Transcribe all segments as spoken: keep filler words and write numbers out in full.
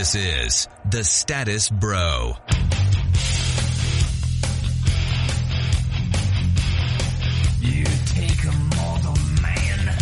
This is The Status Bro. You take a model man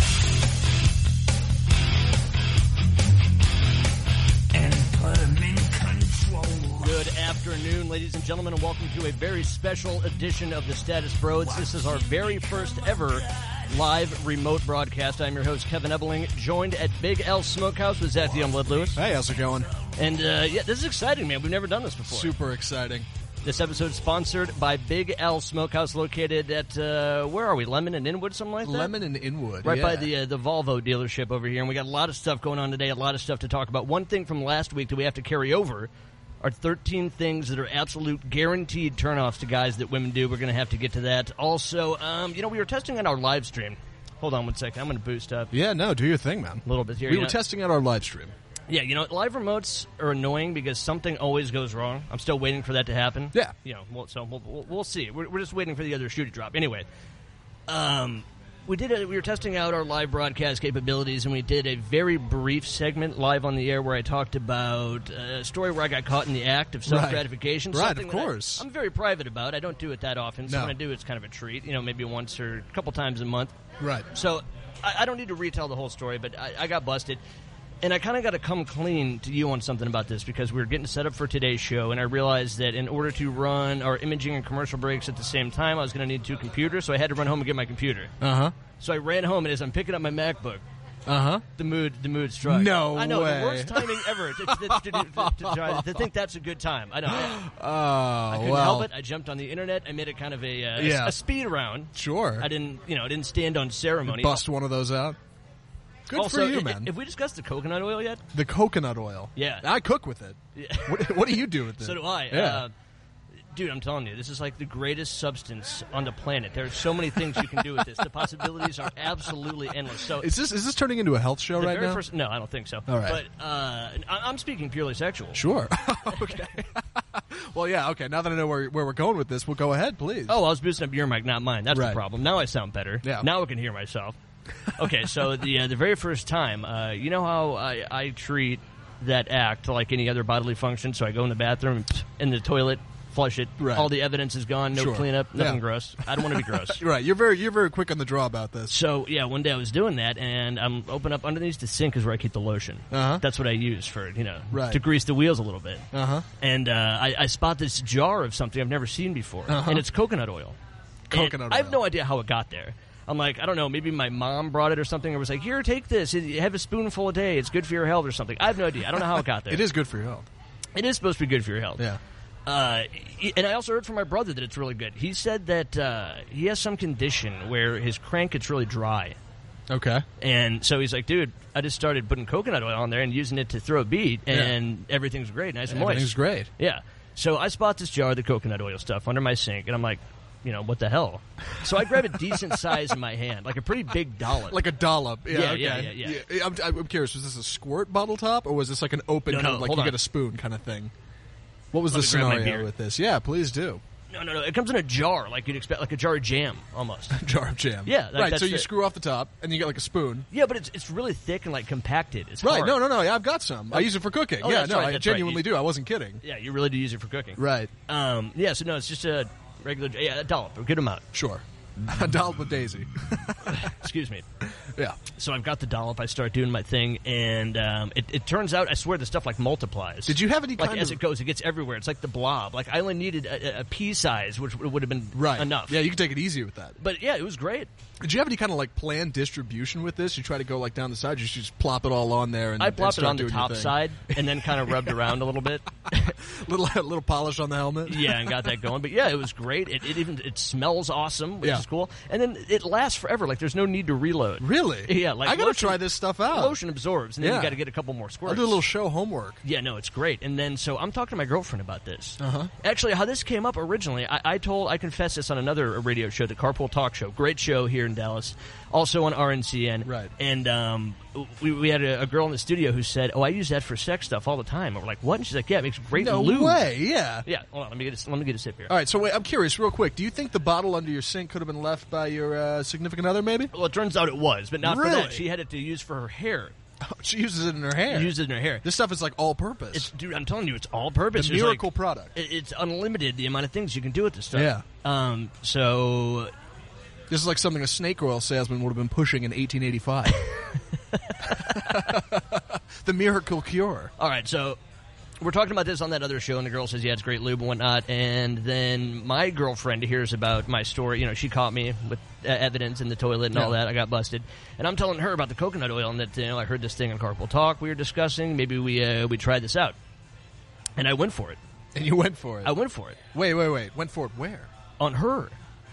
and put him in control. Good afternoon, ladies and gentlemen, and welcome to a very special edition of The Status Bros. This is our very first ever live remote broadcast. I'm your host, Kevin Ebeling, joined at Big L Smokehouse with Zach Youngblood Lewis. Hey, how's it going? And, uh, yeah, this is exciting, man. We've never done this before. Super exciting. This episode is sponsored by Big L Smokehouse, located at, uh, where are we, Lemon and Inwood, something like that? Lemon and Inwood, Right yeah. by the uh, the Volvo dealership over here, and we got a lot of stuff going on today, a lot of stuff to talk about. One thing from last week that we have to carry over are thirteen things that are absolute guaranteed turnoffs to guys that women do. We're going to have to get to that. Also, um, you know, we were testing on our live stream. Hold on one second. I'm going to boost up Yeah, no, do your thing, man. a little bit here. We you were know? testing out our live stream. Yeah, you know, live remotes are annoying because something always goes wrong. I'm still waiting for that to happen. Yeah. You know, we'll, so we'll, we'll, we'll see. We're, we're just waiting for the other shoe to drop. Anyway, um, we did a, we were testing out our live broadcast capabilities, and we did a very brief segment live on the air where I talked about a story where I got caught in the act of self-gratification. Right, something of that I- course. I'm very private about. I don't do it that often, so No. when I do, it's kind of a treat. You know, maybe once or a couple times a month. Right. So I, I don't need to retell the whole story, but I, I got busted. And I kind of got to come clean to you on something about this because we were getting set up for today's show, and I realized that in order to run our imaging and commercial breaks at the same time, I was going to need two computers, so I had to run home and get my computer. Uh-huh. So I ran home, and as I'm picking up my MacBook, Uh-huh. the mood the mood struck. No I know, way. the worst timing ever to, to, to, to, to, try, to think that's a good time. I know. I, Oh, I couldn't well. help it. I jumped on the internet. I made it kind of a, uh, Yeah. a, a speed round. Sure. I didn't, you know, I didn't stand on ceremony. Bust one of those out. Good also, for you, i- man. Have we discussed the coconut oil yet? The coconut oil. Yeah. I cook with it. Yeah. What, what do you do with it? So do I. Yeah. Uh, dude, I'm telling you, this is like the greatest substance on the planet. There are so many things you can do with this. The possibilities are absolutely endless. So is this is this turning into a health show the right very now? first, no, I don't think so. All right. But uh, I- I'm speaking purely sexual. Sure. Okay. Well, yeah, okay. Now that I know where, where we're going with this, we'll go ahead, please. Oh, I was boosting up your mic, not mine. That's Right. the problem. Now I sound better. Yeah. Now I can hear myself. Okay, so the uh, the very first time, uh, you know how I, I treat that act like any other bodily function? So I go in the bathroom, in the toilet, flush it. Right. All the evidence is gone. No Sure. cleanup. Nothing Yeah. gross. I don't want to be gross. Right. You're very you're very quick on the draw about this. So, yeah, one day I was doing that, and I'm open up underneath the sink is where I keep the lotion. Uh-huh. That's what I use for, you know, Right. to grease the wheels a little bit. Uh-huh. And uh, I, I spot this jar of something I've never seen before, Uh-huh. and it's coconut oil. Coconut And I have oil. no idea how it got there. I'm like, I don't know, maybe my mom brought it or something, or was like, here, take this. Have a spoonful a day. It's good for your health or something. I have no idea. I don't know how it got there. It is good for your health. It is supposed to be good for your health. Yeah. Uh, and I also heard from my brother that it's really good. He said that uh, he has some condition where his crank gets really dry. Okay. And so he's like, dude, I just started putting coconut oil on there and using it to throw a beat, and everything's great, nice and moist. Everything's great. Yeah. So I spot this jar of the coconut oil stuff under my sink, and I'm like, you know, what the hell? So I grab a decent size in my hand, like a pretty big dollop. Like a dollop. Yeah, Yeah, okay. yeah, yeah, yeah. I'm, I'm curious, was this a squirt bottle top, or was this like an open No, kind no, of like hold you on. get a spoon kind of thing? What was Let the me grab my scenario beer. with this? Yeah, please do. no, no, no. It comes in a jar, like you'd expect, like a jar of jam, almost. Jar of jam. Yeah, like, right. that's So you it. screw off the top, and you get like a spoon. Yeah, but it's it's really thick and like compacted. It's Right. hard. No, no, no. Yeah, I've got some. I use it for cooking. Oh, yeah, that's no, right, I that's right. genuinely You- do. I wasn't kidding. Yeah, you really do use it for cooking. Right. Um. Yeah. So no, it's just a regular, yeah, a dollop, a good amount. Sure. A dollop with Daisy. Excuse me. Yeah. So I've got the dollop. I start doing my thing, and um, it, it turns out, I swear, the stuff like multiplies. Did you have any like kind as of it goes, it gets everywhere. It's like the blob. Like I only needed a, a- a pea size, which would have been right enough. Yeah, you can take it easy with that. But yeah, it was great. Did you have any kind of like planned distribution with this? You try to go like down the side. You should just plop it all on there. And I and plopped it start on the doing your top thing. side, and then kind of rubbed around a little bit. little little polish on the helmet. Yeah, and got that going. But yeah, it was great. It, it even it smells awesome, which Yeah. is cool. And then it lasts forever. Like there's no need to reload. Really? Yeah, like I gotta lotion- try this stuff out. Lotion absorbs, and then Yeah. you got to get a couple more squirts. I'll do a little show homework. Yeah, no, it's great. And then, so I'm talking to my girlfriend about this. Uh-huh. Actually, how this came up originally, I, I told, I confessed this on another radio show, the Carpool Talk Show. Great show here in Dallas. Also on R N C N. Right. And um, we, we had a, a girl in the studio who said, oh, I use that for sex stuff all the time. And we're like, what? And she's like, yeah, it makes great No lube. way. Yeah. Yeah, hold on, let me get a, let me get a sip here. All right. So wait, I'm curious, real quick. Do you think the bottle under your sink could have been left by your uh, significant other? Maybe. Well, it turns out it was, but not for Really? that. She had it to use for her hair. She uses it in her hair. Uses it in her hair. This stuff is like all-purpose. It's, dude, I'm telling you, it's all purpose. The It's miracle like- product. it- It's unlimited, the amount of things you can do with this stuff. Yeah. Um, so, This is like something a snake oil salesman would have been pushing in eighteen eighty-five. The miracle cure. all right, so we're talking about this on that other show, and the girl says, yeah, it's great lube and whatnot. And then my girlfriend hears about my story. You know, she caught me with uh, evidence in the toilet and all Yeah. that. I got busted. And I'm telling her about the coconut oil and that, you know, I heard this thing on Carpool Talk we were discussing. Maybe we uh, we tried this out. And I went for it. And you went for it. I went for it. Wait, wait, wait. Went for it where? On her.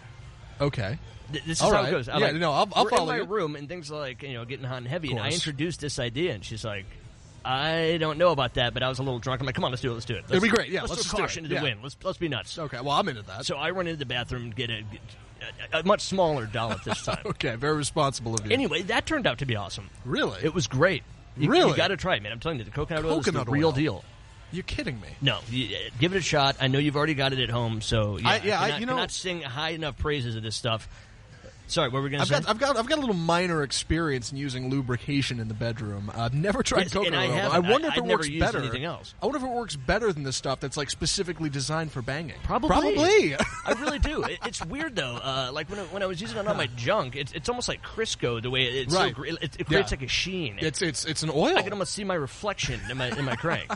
Okay. Th- This is All how right. it goes. I Yeah, like, no, I'll- I'll we're follow in my you. room, and things are like, you know, getting hot and heavy. And I course. introduced this idea, and she's like, I don't know about that, but I was a little drunk. I'm like, come on, let's do it, let's do it. Let's, It'd be great, yeah, Let's, let's throw just do caution it, to the yeah. wind. Let's let's be nuts. Okay, well, I'm into that. So I run into the bathroom and get a, a, a much smaller dollop this time. Okay, very responsible of you. Anyway, that turned out to be awesome. Really? It was great. You, Really? You got to try it, man. I'm telling you, the coconut oil is Coconut the real oil. deal. You're kidding me. No, you, uh, give it a shot. I know you've already got it at home, so yeah, I- yeah, I- cannot, you know- cannot sing high enough praises of this stuff. Sorry, what were we going to I've say? got, I've got, I've got a little minor experience in using lubrication in the bedroom. I've never tried Yes, coconut and I oil. haven't. I wonder I- if it I've never works used better. anything else. I wonder if it works better than the stuff that's like specifically designed for banging. Probably. Probably. I really do. It, it's weird though. Uh, like when I, when I was using it on my junk, it's it's almost like Crisco the way it, it's Right. so, gr- it, it creates Yeah. like a sheen. it's it's it's an oil. I can almost see my reflection in my in my crank.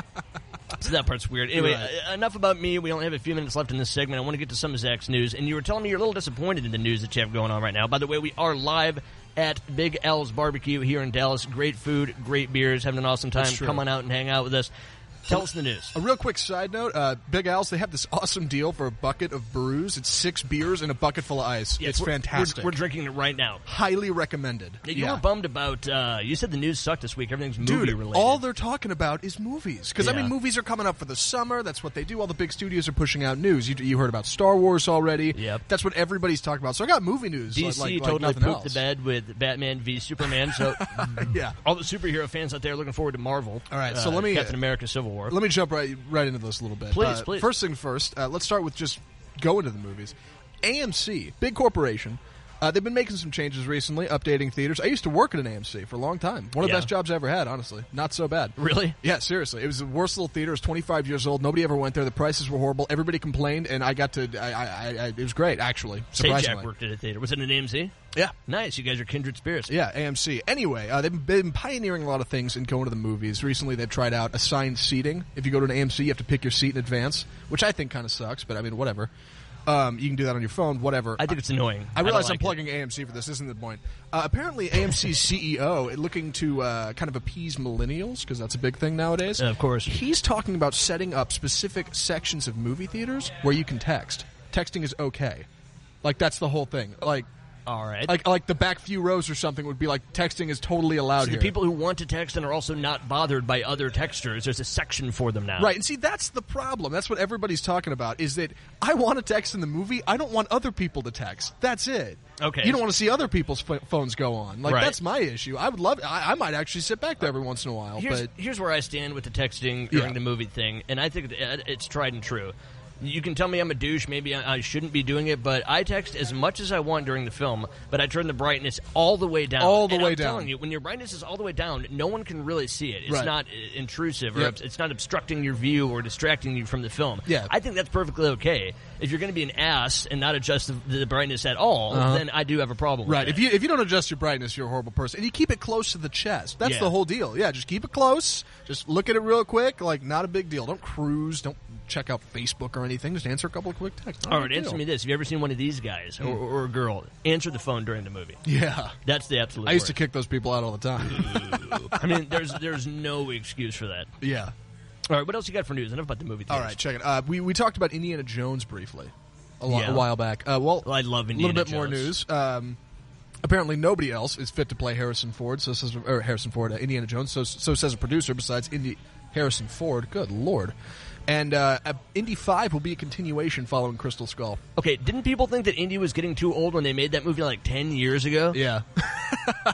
So that part's weird. Anyway, Right. uh, enough about me. We only have a few minutes left in this segment. I want to get to some of Zach's news. And you were telling me you're a little disappointed in the news that you have going on right now. By the way, we are live at Big L's Barbecue here in Dallas. Great food, great beers, having an awesome time. That's true. Come on out and hang out with us. Tell us the news. A real quick side note: uh, Big Al's, they have this awesome deal for a bucket of brews. It's six beers and a bucket full of ice. Yes, it's we're- fantastic. We're, we're drinking it right now. Highly recommended. Yeah, you yeah. were bummed about. Uh, you said the news sucked this week. Everything's movie Dude, related. all they're talking about is movies. Because, I Yeah. mean, movies are coming up for the summer. That's what they do. All the big studios are pushing out news. You, you heard about Star Wars already. Yep. That's what everybody's talking about. So I got movie news. D like, C like, like totally nothing pooped else. the bed with Batman v Superman. So Yeah. all the superhero fans out there looking forward to Marvel. All right, so Uh, let me- Captain America: Civil War. Let me jump right right into this a little bit. Please, Uh, please. First thing first, uh, let's start with just going to the movies. A M C, big corporation. Uh, they've been making some changes recently, updating theaters. I used to work at an A M C for a long time. One of the Yeah. best jobs I ever had, honestly. Not so bad. Really? Yeah, seriously. It was the worst little theater. It was twenty-five years old. Nobody ever went there. The prices were horrible. Everybody complained, and I got to. I, I, I, it was great, actually. Surprisingly. Sajak worked at a theater. Was it an A M C? Yeah. Nice. You guys are kindred spirits. Yeah, A M C. Anyway, uh, they've been pioneering a lot of things in going to the movies. Recently, they've tried out assigned seating. If you go to an A M C, you have to pick your seat in advance, which I think kind of sucks, but I mean, whatever. Um, you can do that on your phone, whatever. I think it's annoying. I realize don't I'm like it. plugging A M C for this. Isn't the point? Uh, apparently, A M C's C E O, looking to uh, kind of appease millennials, because that's a big thing nowadays. Uh, of course. He's talking about setting up specific sections of movie theaters where you can text. Texting is okay. Like, that's the whole thing. Like, All right. like, like the back few rows or something would be like, texting is totally allowed So here. the people who want to text and are also not bothered by other texters, there's a section for them now. Right, and see, that's the problem. That's what everybody's talking about, is that I want to text in the movie. I don't want other people to text. That's it. Okay. You don't want to see other people's ph- phones go on. Like, Right. that's my issue. I would love I, I might actually sit back there every once in a while. Here's, but here's where I stand with the texting during Yeah. the movie thing, and I think it- it's tried and true. You can tell me I'm a douche, maybe I I shouldn't be doing it, but I text as much as I want during the film, but I turn the brightness all the way down. All the And way I'm down. telling you, when your brightness is all the way down, no one can really see it. It's Right. not uh, intrusive, or Yep. obs- it's not obstructing your view or distracting you from the film. Yeah. I think that's perfectly okay. If you're going to be an ass and not adjust the, the brightness at all, then I do have a problem with Uh-huh. right, that. if you if you don't adjust your brightness, you're a horrible person. And you keep it close to the chest. That's Yeah. the whole deal. Yeah, just keep it close. Just look at it real quick. Like, not a big deal. Don't cruise. Don't check out Facebook or anything. Just answer a couple of quick texts. Not a All right, big answer deal. me this. Have you ever seen one of these guys, or, or a girl, answer the phone during the movie? Yeah. That's the absolute I used to worst. kick those people out all the time. I mean, there's there's no excuse for that. yeah. All right, what else you got for news? Enough about the movie theaters. All right, check it. Uh, we we talked about Indiana Jones briefly a, lo- Yeah. a while back. Uh, well, Well, I love a Indiana little bit more Jones. news. Um, apparently, nobody else is fit to play Harrison Ford. So says or Harrison Ford, uh, Indiana Jones. So so says a producer besides Indy Harrison Ford. Good lord. And uh, uh, Indy five will be a continuation following Crystal Skull. Okay, didn't people think that Indy was getting too old when they made that movie like ten years ago? Yeah.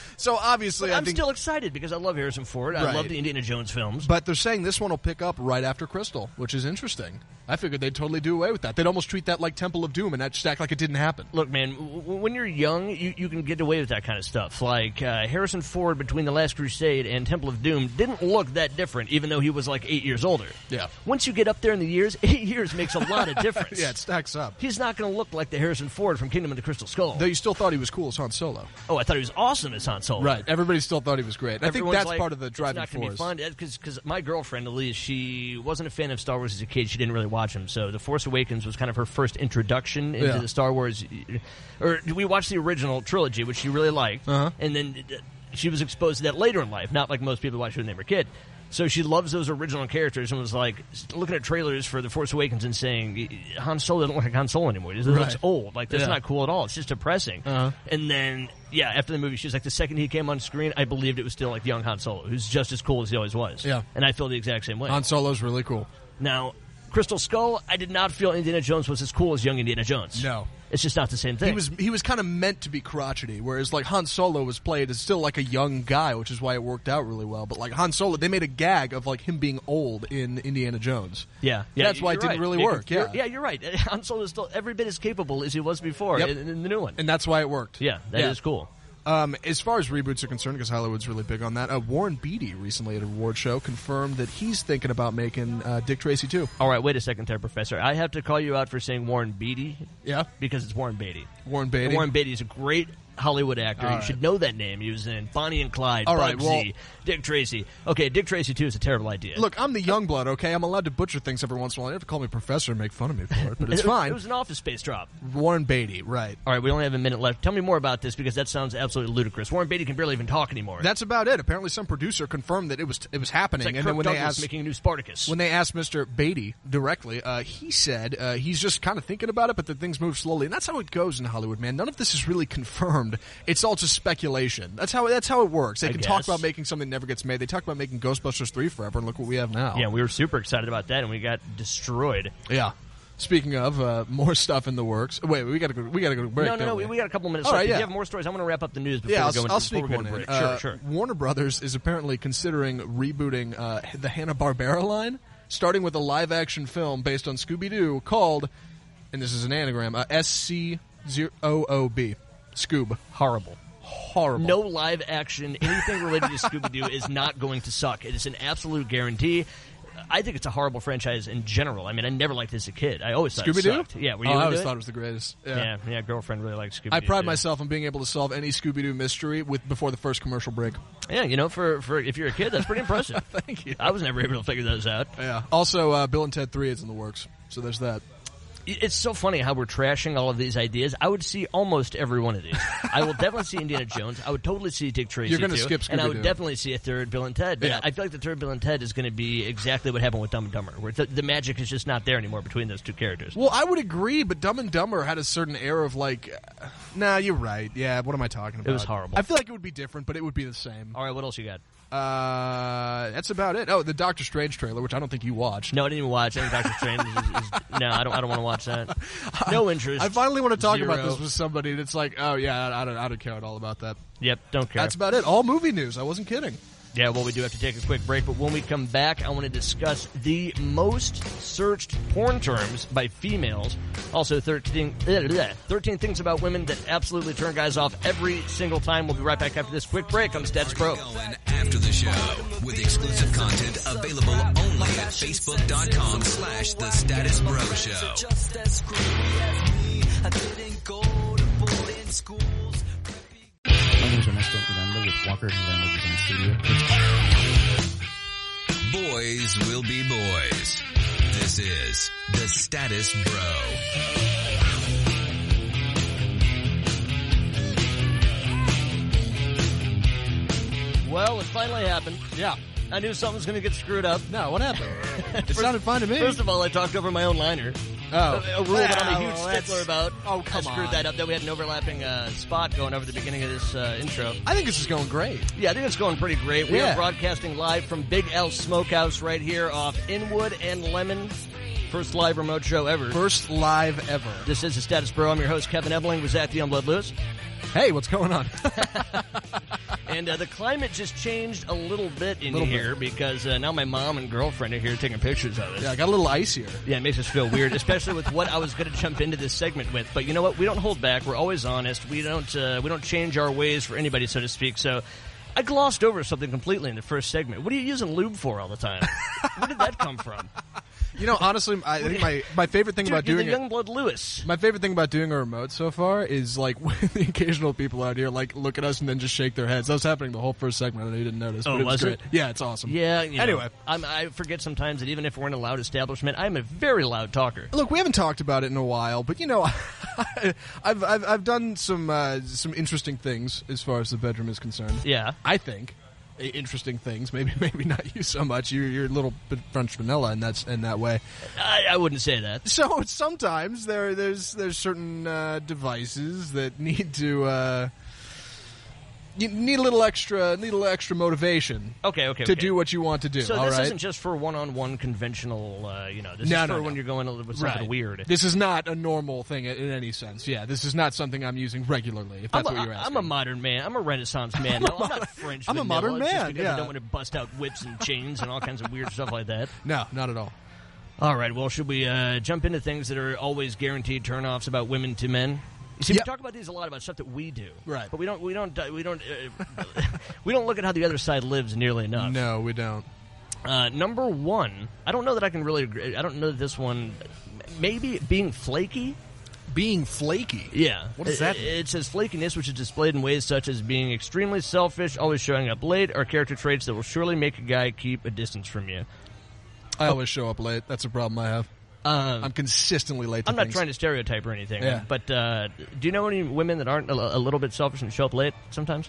So obviously, But I I'm think, still excited because I love Harrison Ford. I Right. love the Indiana Jones films. but they're saying this one will pick up right after Crystal, which is interesting. I figured they'd totally do away with that. They'd almost treat that like Temple of Doom and just act like it didn't happen. Look, man, w- w- when you're young, you, you can get away with that kind of stuff. Like uh, Harrison Ford between The Last Crusade and Temple of Doom didn't look that different, even though he was like eight years older. Yeah. Once you get up there in the years, eight years makes a lot of difference. Yeah, it stacks up. He's not going to look like the Harrison Ford from Kingdom of the Crystal Skull. Though you still thought he was cool as Han Solo. Oh, I thought he was awesome as Han Solo. Right. Everybody still thought he was great. I think Everyone's that's like, part of the driving it's not gonna force. be fun because my girlfriend Elise, she wasn't a fan of Star Wars as a kid. She didn't really watch them. So The Force Awakens was kind of her first introduction into Yeah. the Star Wars. Or we watched the original trilogy, which she really liked, Uh-huh. and then uh, she was exposed to that later in life. Not like most people watched when they were a kid. So she loves those original characters and was like looking at trailers for The Force Awakens and saying Han Solo doesn't look like Han Solo anymore. He looks Right. old. Like that's Yeah. not cool at all. It's just depressing. Uh-huh. And then yeah, after the movie, she was like the second he came on screen, I believed it was still like young Han Solo, who's just as cool as he always was. Yeah. And I feel the exact same way. Han Solo's really cool. Now, Crystal Skull, I did not feel Indiana Jones was as cool as young Indiana Jones. No. It's just not the same thing. He was he was kind of meant to be crotchety, whereas like Han Solo was played as still like a young guy, which is why it worked out really well. But like Han Solo, they made a gag of like him being old in Indiana Jones. Yeah, yeah, That's why it you're didn't right. really Yeah, work. you're- Yeah, yeah, you're right. Han Solo is still every bit as capable as he was before Yep. in, in the new one. and that's why it worked. Yeah, that is Yeah. cool. Um, as far as reboots are concerned, because Hollywood's really big on that, uh, Warren Beatty recently at a award show confirmed that he's thinking about making uh, Dick Tracy too. All right, wait a second there, Professor. I have to call you out for saying Warren Beatty Yeah, because it's Warren Beatty. Warren Beatty. And Warren Beatty is a great Hollywood actor. All You right. should know that name. He was in Bonnie and Clyde, All right, Bugsy, well- Dick Tracy. Okay, Dick Tracy two is a terrible idea. Look, I'm the young blood, okay? I'm allowed to butcher things every once in a while. You have to call me professor and make fun of me for it, but it's it, was- fine. It was an Office Space drop. Warren Beatty, right. All right, we only have a minute left. Tell me more about this because that sounds absolutely ludicrous. Warren Beatty can barely even talk anymore. That's about it. Apparently some producer confirmed that it was it was happening, it's like and Kirk then when Douglas they asked making a new Spartacus. when they asked Mister Beatty directly, uh, he said uh, he's just kind of thinking about it, but that things move slowly, and that's how it goes in Hollywood, man. None of this is really confirmed. It's all just speculation. That's how that's how it works. They I can talk guess. about making something that never gets made. They talk about making Ghostbusters three forever, and look what we have now. yeah, we were super excited about that, and we got destroyed. Yeah. Speaking of uh, more stuff in the works. Wait, we gotta go. We gotta go to break. no, no, no. don't We, we? we got a couple minutes All left. right, If yeah. you have more stories, I want to wrap up the news before Yeah, we I'll, go into I'll before sneak we go one into in. break. Uh, Sure, sure. Warner Brothers is apparently considering rebooting uh, the Hanna-Barbera line, starting with a live-action film based on Scooby-Doo called, and this is an anagram, uh, S C O O B. Scoob. Horrible. Horrible. No live action, anything related to Scooby Doo is not going to suck. It is an absolute guarantee. I think it's a horrible franchise in general. I mean, I never liked it as a kid. I always thought it Scooby-Doo? sucked. Yeah, were you oh, I into always it? thought it was the greatest. Yeah. Yeah, yeah, girlfriend really liked Scooby Doo. I pride myself on being able to solve any Scooby-Doo mystery with before the first commercial break. Yeah, you know, for, for if you're a kid, that's pretty impressive. Thank you. I was never able to figure those out. Yeah. Also, uh, Bill and Ted three is in the works, so there's that. It's so funny how we're trashing all of these ideas. I would see almost every one of these. I will definitely see Indiana Jones. I would totally see Dick Tracy. You're gonna too, skip and I would Scooby-Doo. definitely see a third Bill and Ted. But Yeah. I feel like the third Bill and Ted is going to be exactly what happened with Dumb and Dumber, where the, the magic is just not there anymore between those two characters. Well, I would agree, but Dumb and Dumber had a certain air of like, uh, nah, you're right. Yeah, what am I talking about? was horrible. I feel like it would be different, but it would be the same. All right, what else you got? Uh, that's about it. Oh, the Doctor Strange trailer, which I don't think you watched. No, I didn't even watch. I think Doctor Strange is, is, no, I don't. I don't want to watch that. No interest. I finally want to talk Zero. about this with somebody that's like, oh yeah, I don't, I don't care at all about that. Yep, don't care. That's about it. All movie news. I wasn't kidding. Yeah, well, we do have to take a quick break, but when we come back, I want to discuss the most searched porn terms by females. Also, thirteen, thirteen things about women that absolutely turn guys off every single time. We'll be right back after this quick break on Status Pro. Going after the show with exclusive content available only at facebook.com slash the Status Bro Show. Just as screwy as me. I didn't go to boarding schools. My name is Ernesto Miranda with Walker Miranda Design Studio. Boys will be boys. This is the Status Bro. Well, it finally happened. Yeah. I knew something was going to get screwed up. No, what happened? It sounded fine to me. First of all, I talked over my own liner. oh, A, a rule that I'm a Well, huge that's- stickler about. Oh, come I screwed on. that up. That we had an overlapping uh, spot going over the beginning of this uh, intro. I think this is going great. Yeah, I think it's going pretty great. We Yeah. are broadcasting live from Big L Smokehouse right here off Inwood and Lemon. First live remote show ever. First live ever. This is the Status Bro. I'm your host, Kevin Ebling, with Zach the Youngblood Lewis. Hey, what's going on? And uh, the climate just changed a little bit in Little here bit. because uh, now my mom and girlfriend are here taking pictures of us. Yeah, I got a little icier. Yeah, it makes us feel weird, especially with what I was going to jump into this segment with. But you know what? We don't hold back. We're always honest. We don't uh, we don't change our ways for anybody, so to speak. So I glossed over something completely in the first segment. What are you using lube for all the time? Where did that come from? You know, honestly, I think my, my favorite thing Dude, about you're doing the it... Youngblood Lewis. My favorite thing about doing a remote so far is, like, when the occasional people out here, like, look at us and then just shake their heads. That was happening the whole first segment. I know you didn't notice, Oh, but it was, was great. it? Yeah, it's awesome. Yeah, you know, Anyway. I'm, I forget sometimes that even if we're in a loud establishment, I'm a very loud talker. Look, we haven't talked about it in a while, but, you know, I've, I've, I've done some, uh, some interesting things as far as the bedroom is concerned. Yeah. I think. I- Interesting things. Maybe maybe not you so much. You're, you're a little bit French vanilla in that, in that way. I, I wouldn't say that. So sometimes there there's there's certain uh, devices that need to uh, you need a little extra need a little extra motivation Okay, okay, to okay. do what you want to do. So all this right? isn't just for one-on-one conventional, uh, you know, this No, is no, for no. when you're going a little bit something Right. weird. This is not a normal thing in any sense. Yeah, this is not something I'm using regularly. If that's I'm a, what you're asking. I'm a modern man. I'm a Renaissance man. No, I'm not French I'm a vanilla, modern just man, because yeah. I don't want to bust out whips and chains and all kinds of weird stuff like that. No, not at all. All right, well, should we uh, jump into things that are always guaranteed turnoffs about women to men? You see, Yep. we talk about these a lot about stuff that we do, Right. But we don't, we don't, we don't, uh, we don't look at how the other side lives nearly enough. No, we don't. Uh, number one, I don't know that I can really agree. I don't know that this one, maybe being flaky. Being flaky. Yeah. What does that it, mean? It says flakiness, which is displayed in ways such as being extremely selfish, always showing up late, are character traits that will surely make a guy keep a distance from you. I always show up late. That's a problem I have. Um, I'm consistently late to I'm not things. trying to stereotype or anything, Yeah. but uh, do you know any women that aren't a, a little bit selfish and show up late sometimes?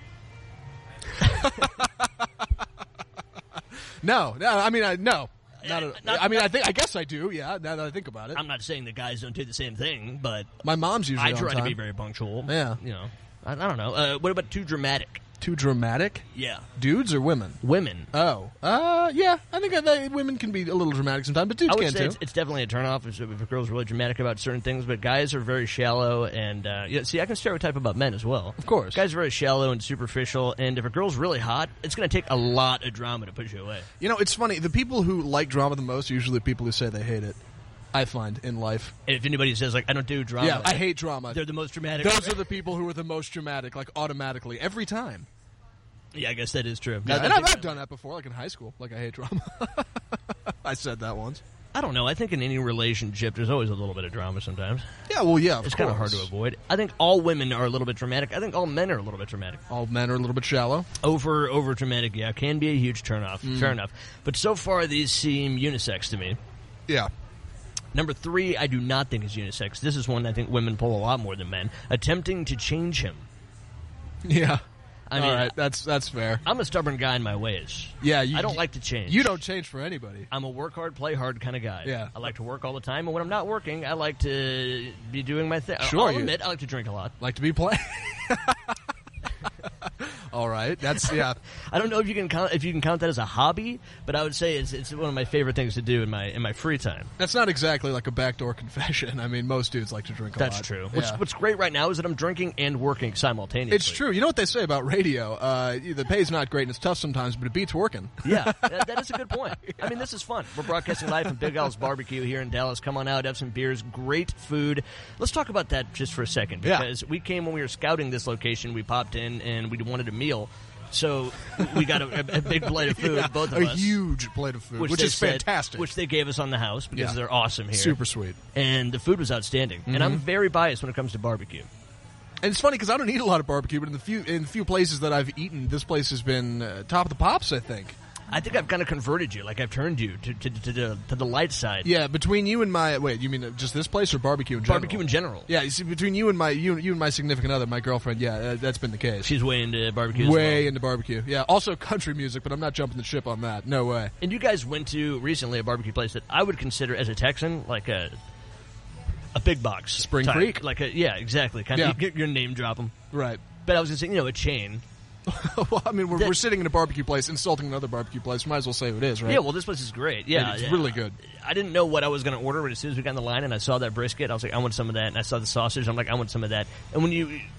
No, no. I mean, I no. Not Uh, a, not- I mean, not- I think I guess I do. Yeah, now that I think about it, I'm not saying that guys don't do the same thing, but my mom's usually I on try to time. be very punctual. Yeah. You know, I, I don't know. Uh, what about too dramatic? Too dramatic. Yeah. Dudes or women? Women. Oh, uh, yeah. I think that women can be a little dramatic sometimes, but dudes I would can say too. it's, it's definitely a turnoff if, if a girl's really dramatic about certain things, but guys are very shallow. And uh, yeah, see, I can stereotype about men as well. Of course. Guys are very shallow and superficial, and if a girl's really hot, it's going to take a lot of drama to push you away. You know, it's funny. The people who like drama the most are usually the people who say they hate it. I find in life. And if anybody says, like, I don't do drama, Yeah, I hate drama. they're the most dramatic. Those are the people who are the most dramatic, like automatically every time. Yeah, I guess that is true. Yeah, Now that and I I've, think I've done that before, like in high school. Like I hate drama. I said that once. I don't know. I think in any relationship, there's always a little bit of drama sometimes. Yeah, well, yeah, of It's course. kind of hard to avoid. I think all women are a little bit dramatic. I think all men are a little bit dramatic. All men are a little bit shallow. Over over dramatic, yeah, can be a huge turnoff. Mm. Fair enough. But so far, these seem unisex to me. Yeah. Number three, I do not think is unisex. This is one I think women pull a lot more than men. Attempting to change him. Yeah. I mean, All right, that's that's fair. I'm a stubborn guy in my ways. Yeah, you, I don't like to change. You don't change for anybody. I'm a work hard, play hard kind of guy. Yeah. I like to work all the time, and when I'm not working, I like to be doing my thing. Sure, I'll you- admit, I like to drink a lot. Like to be playing. All right, that's yeah. I don't know if you can count if you can count that as a hobby, but I would say it's it's one of my favorite things to do in my in my free time. That's not exactly like a backdoor confession. I mean, most dudes like to drink a That's lot. true. Yeah. What's, what's great right now is that I'm drinking and working simultaneously. It's true. You know what they say about radio? Uh, the pay's not great and it's tough sometimes, but it beats working. Yeah, that, that is a good point. I mean, this is fun. We're broadcasting live from Big Al's Barbecue here in Dallas. Come on out, have some beers, great food. Let's talk about that just for a second, Yeah. because we came when we were scouting this location. We popped in and we wanted a meal, so we got a, a big plate of food, Yeah, both of a us. huge plate of food, which, they is said- fantastic. Which they gave us on the house because Yeah. they're awesome here. Super sweet. And the food was outstanding. And Mm-hmm. I'm very biased when it comes to barbecue. And it's funny because I don't eat a lot of barbecue, but in the few in the few places that I've eaten, this place has been uh, top of the pops. I think. I think I've kind of converted you, like I've turned you to to, to, the, to the light side. Yeah, between you and my wait, you mean just this place or barbecue in general? Barbecue in general. Yeah, you see, between you and my you, you and my significant other, my girlfriend. Yeah, uh, that's been the case. She's way into barbecue as way well. into barbecue. Yeah, also country music, but I'm not jumping the ship on that. No way. And you guys went to recently a barbecue place that I would consider as a Texan like a a big box. Spring type. Creek? Like a yeah, exactly. Kind Yeah. of your name drop them. Right. But I was gonna say, you know, a chain. Well, I mean, we're, That- we're sitting in a barbecue place insulting another barbecue place. Might as well say who it is, right? Yeah, well, this place is great. Yeah, It's yeah. really good. I didn't know what I was going to order, but as soon as we got in the line and I saw that brisket, I was like, I want some of that. And I saw the sausage, I'm like, I want some of that. And when you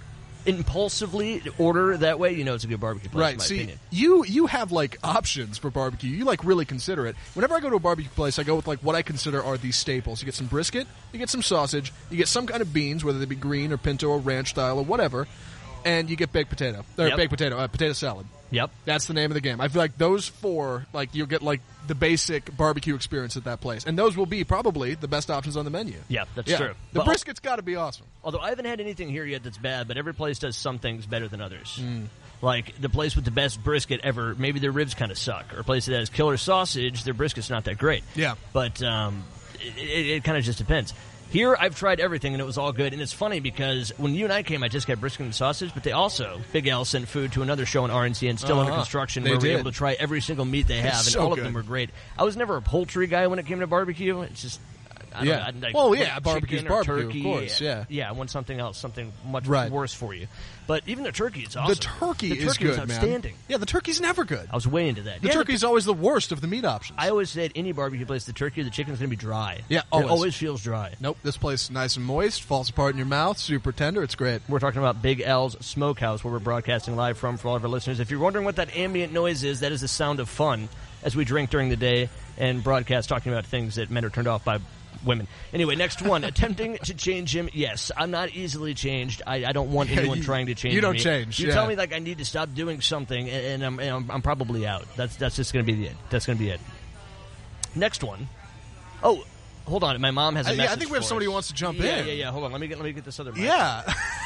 impulsively order that way, you know it's a good barbecue place, Right. in my See, opinion. you you have like options for barbecue. You like really consider it. Whenever I go to a barbecue place, I go with like what I consider are these staples. You get some brisket, you get some sausage, you get some kind of beans, whether they be green or pinto or ranch style or whatever, and you get baked potato or Yep. baked potato, uh, potato salad. Yep. That's the name of the game. I feel like those four, like you'll get like the basic barbecue experience at that place, and those will be probably the best options on the menu. Yeah, that's Yeah. true. The But- brisket's got to be awesome. Although I haven't had anything here yet that's bad, but every place does some things better than others. Mm. Like the place with the best brisket ever, maybe their ribs kind of suck. Or a place that has killer sausage, their brisket's not that great. Yeah. But um, it, it, it kind of just depends. Here, I've tried everything, and it was all good. And it's funny because when you and I came, I just got brisket and sausage, but they also, Big Al sent food to another show in R N C and still under Uh-huh. construction They where we were did. able to try every single meat they have, and So all of good. them were great. I was never a poultry guy when it came to barbecue. It's just... I don't Yeah. know, I'd like Well, like yeah, barbecue's chicken or barbecue, of turkey. course, yeah. Yeah, I want something else, something much Right. worse for you. But even the turkey is awesome. The turkey the is turkey good, was man. outstanding. Yeah, the turkey's never good. I was way into that. The yeah, turkey's always the worst of the meat options. I always say at any barbecue place, the turkey or the chicken's going to be dry. Yeah, It always. always feels dry. Nope, this place is nice and moist, falls apart in your mouth, super tender. It's great. We're talking about Big Al's Smokehouse, where we're broadcasting live from for all of our listeners. If you're wondering what that ambient noise is, that is the sound of fun as we drink during the day and broadcast talking about things that men are turned off by women. Anyway, next one. Attempting to change him. Yes, I'm not easily changed. I, I don't want Yeah, anyone you- trying to change you don't me. change, You yeah. tell me like I need to stop doing something, and, and, I'm, and I'm, I'm probably out. That's that's just going to be it. That's going to be it. Next one. Oh, hold on. My mom has a Uh, yeah, I message think we have for somebody us. who wants to jump yeah, in. Yeah, yeah, Hold on. Let me get let me get this other mic. Yeah.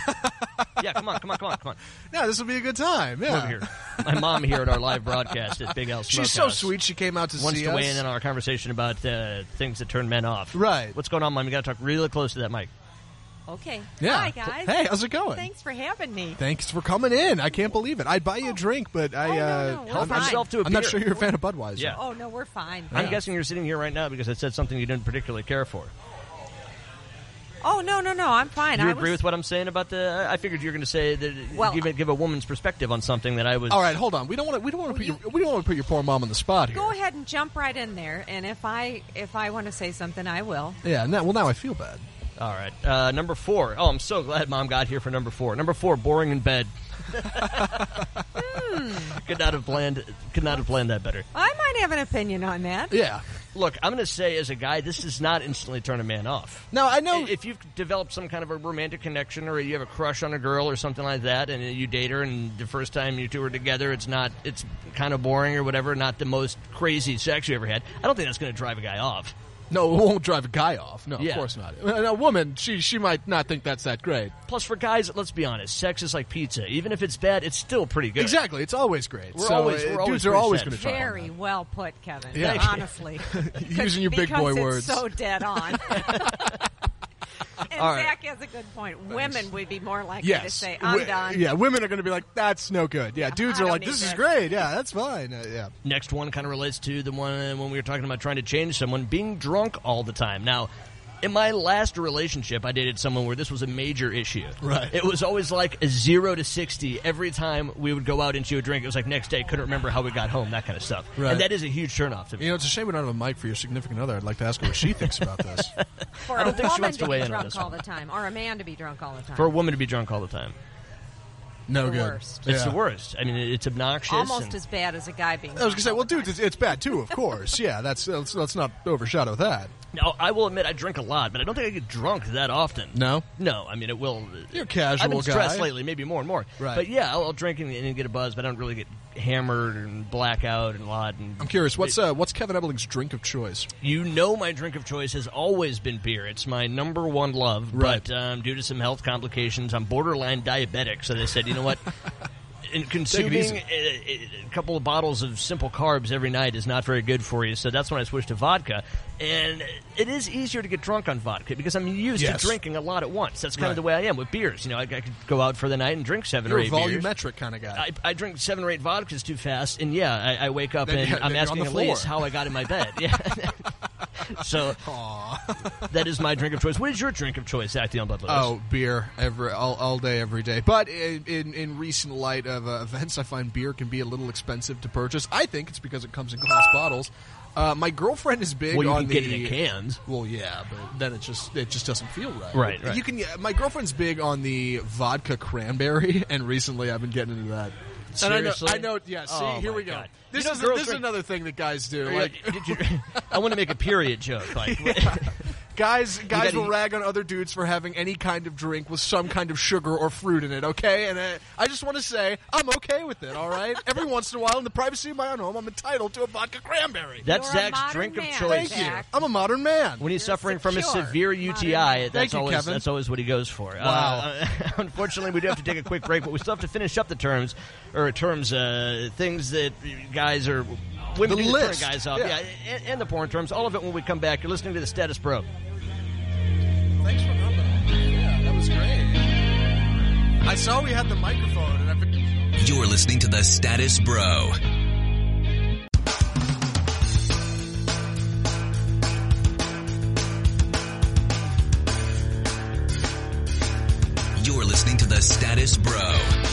Yeah, come on, come on, come on, come on. Yeah, this will be a good time. Yeah. Over here. My mom here at our live broadcast at Big Al Smokehouse. She's so sweet. She came out to Wants see to us. weigh in on our conversation about uh, things that turn men off. Right. What's going on, Mom? You got to talk really close to that mic. Okay. Yeah. Hi, guys. Hey, how's it going? Thanks for having me. Thanks for coming in. I can't believe it. I'd buy you a drink, but I. Oh, no, uh, no, we're Help fine. yourself to a I'm not beer. sure you're a fan of Budweiser. Yeah. Oh, no, we're fine. I'm Yeah. guessing you're sitting here right now because I said something you didn't particularly care for. Oh, no, no, no, I'm fine. Do you I agree was, with what I'm saying about the? I figured you were going to say that. Well, give, it- give a woman's perspective on something that I was. All right, hold on. We don't want to. We don't want to put your. We don't want to put your poor mom on the spot here. Go ahead and jump right in there, and if I if I want to say something, I will. Yeah. Now, well, now I feel bad. All right. Uh, number four. Oh, I'm so glad Mom got here for number four. Number four. Boring in bed. Could not have planned. Could not have planned that better. I might have an opinion on that. Yeah. Look, I'm going to say as a guy, this does not instantly turn a man off. Now I know. If you've developed some kind of a romantic connection, or you have a crush on a girl, or something like that, and you date her, and the first time you two are together, it's not, it's kind of boring or whatever, not the most crazy sex you ever had. I don't think that's going to drive a guy off. No, it won't drive a guy off. No, Yeah. of course not. A woman, she she might not think that's that great. Plus, for guys, let's be honest, sex is like pizza. Even if it's bad, it's still pretty good. Exactly. It's always great. We're so always- uh, we're always dudes are pretty always set. going to try. Very well put, Kevin. Yeah. Thank you. Honestly. Using your big because boy it's words. so dead on. And All right. Zach has a good point. Women would be more likely Yes. to say, I'm Wi- done. Yeah, women are going to be like, that's no good. Yeah, dudes I are don't like, need this is this. great. Yeah, that's fine. Uh, yeah. Next one kind of relates to the one when we were talking about trying to change someone, being drunk all the time. Now, in my last relationship, I dated someone where this was a major issue. Right. It was always like a zero to sixty every time we would go out and she would drink. It was like next day, couldn't remember how we got home, that kind of stuff. Right. And that is a huge turnoff to me. You know, it's a shame we don't have a mic for your significant other. I'd like to ask her what she thinks about this. For I don't a think she woman wants to to weigh be in on drunk this all one. the time, or a man to be drunk all the time. For a woman to be drunk all the time. No The good. worst. It's Yeah. the worst. I mean, it's obnoxious. Almost and- as bad as a guy being I was going to say, well, drunk all the dudes, it's, it's bad too, of course. Yeah, that's let's, let's not overshadow that. Now, I will admit I drink a lot, but I don't think I get drunk that often. No? No, I mean, it will. You're a casual I've been stressed guy. lately, maybe more and more. Right. But yeah, I'll, I'll drink and, and get a buzz, but I don't really get hammered and blackout and a lot. And I'm curious, what's uh, what's Kevin Ebeling's drink of choice? You know my drink of choice has always been beer. It's my number one love. Right. But um, due to some health complications, I'm borderline diabetic. So they said, you know what? In consuming easy. a, a couple of bottles of simple carbs every night is not very good for you. So that's when I switched to vodka. And it is easier to get drunk on vodka because I'm used Yes. to drinking a lot at once. That's kind Right. of the way I am with beers. You know, I, I could go out for the night and drink seven You're or a eight beers. volumetric kind of guy. I, I drink seven or eight vodkas too fast, and yeah, I, I wake up Then and you- I'm then you're on asking the Elise floor. how I got in my bed. Yeah. So that is my drink of choice. What is your drink of choice, Zach the Unblood Lewis? Oh, beer every all, all day, every day. But in in, in recent light of uh, events, I find beer can be a little expensive to purchase. I think it's because it comes in glass bottles. Uh, my girlfriend is big Well, you on can the get it in cans. Well, yeah, but then it just it just doesn't feel right. Right, right. You can. My girlfriend's big on the vodka cranberry, and recently I've been getting into that. Seriously? And I know, I know. Yeah. See, Oh, here my we go. God. This You know, is girls this is drink- another thing that guys do. Like, Like, did you, I want to make a period joke. Like, guys, guys gotta- will rag on other dudes for having any kind of drink with some kind of sugar or fruit in it. Okay, and uh, I just want to say I'm okay with it. All right. Every once in a while, in the privacy of my own home, I'm entitled to a vodka cranberry. that's You're a Zach's modern drink of man, choice. Thank you. Zach. I'm a modern man. When he's suffering from a secure. severe U T I, Modern. that's Thank you, always Kevin. that's always what he goes for. Wow. Uh, unfortunately, we do have to take a quick break, but we still have to finish up the terms or terms uh, things that guys are women The do to turn list. guys off. Yeah. Yeah, and, and the porn terms. All of it when we come back. You're listening to the Status Bro. Thanks for coming. Yeah, that was great. I saw we had the microphone, and I've been. You're listening to the Status Bro. You're listening to the Status Bro.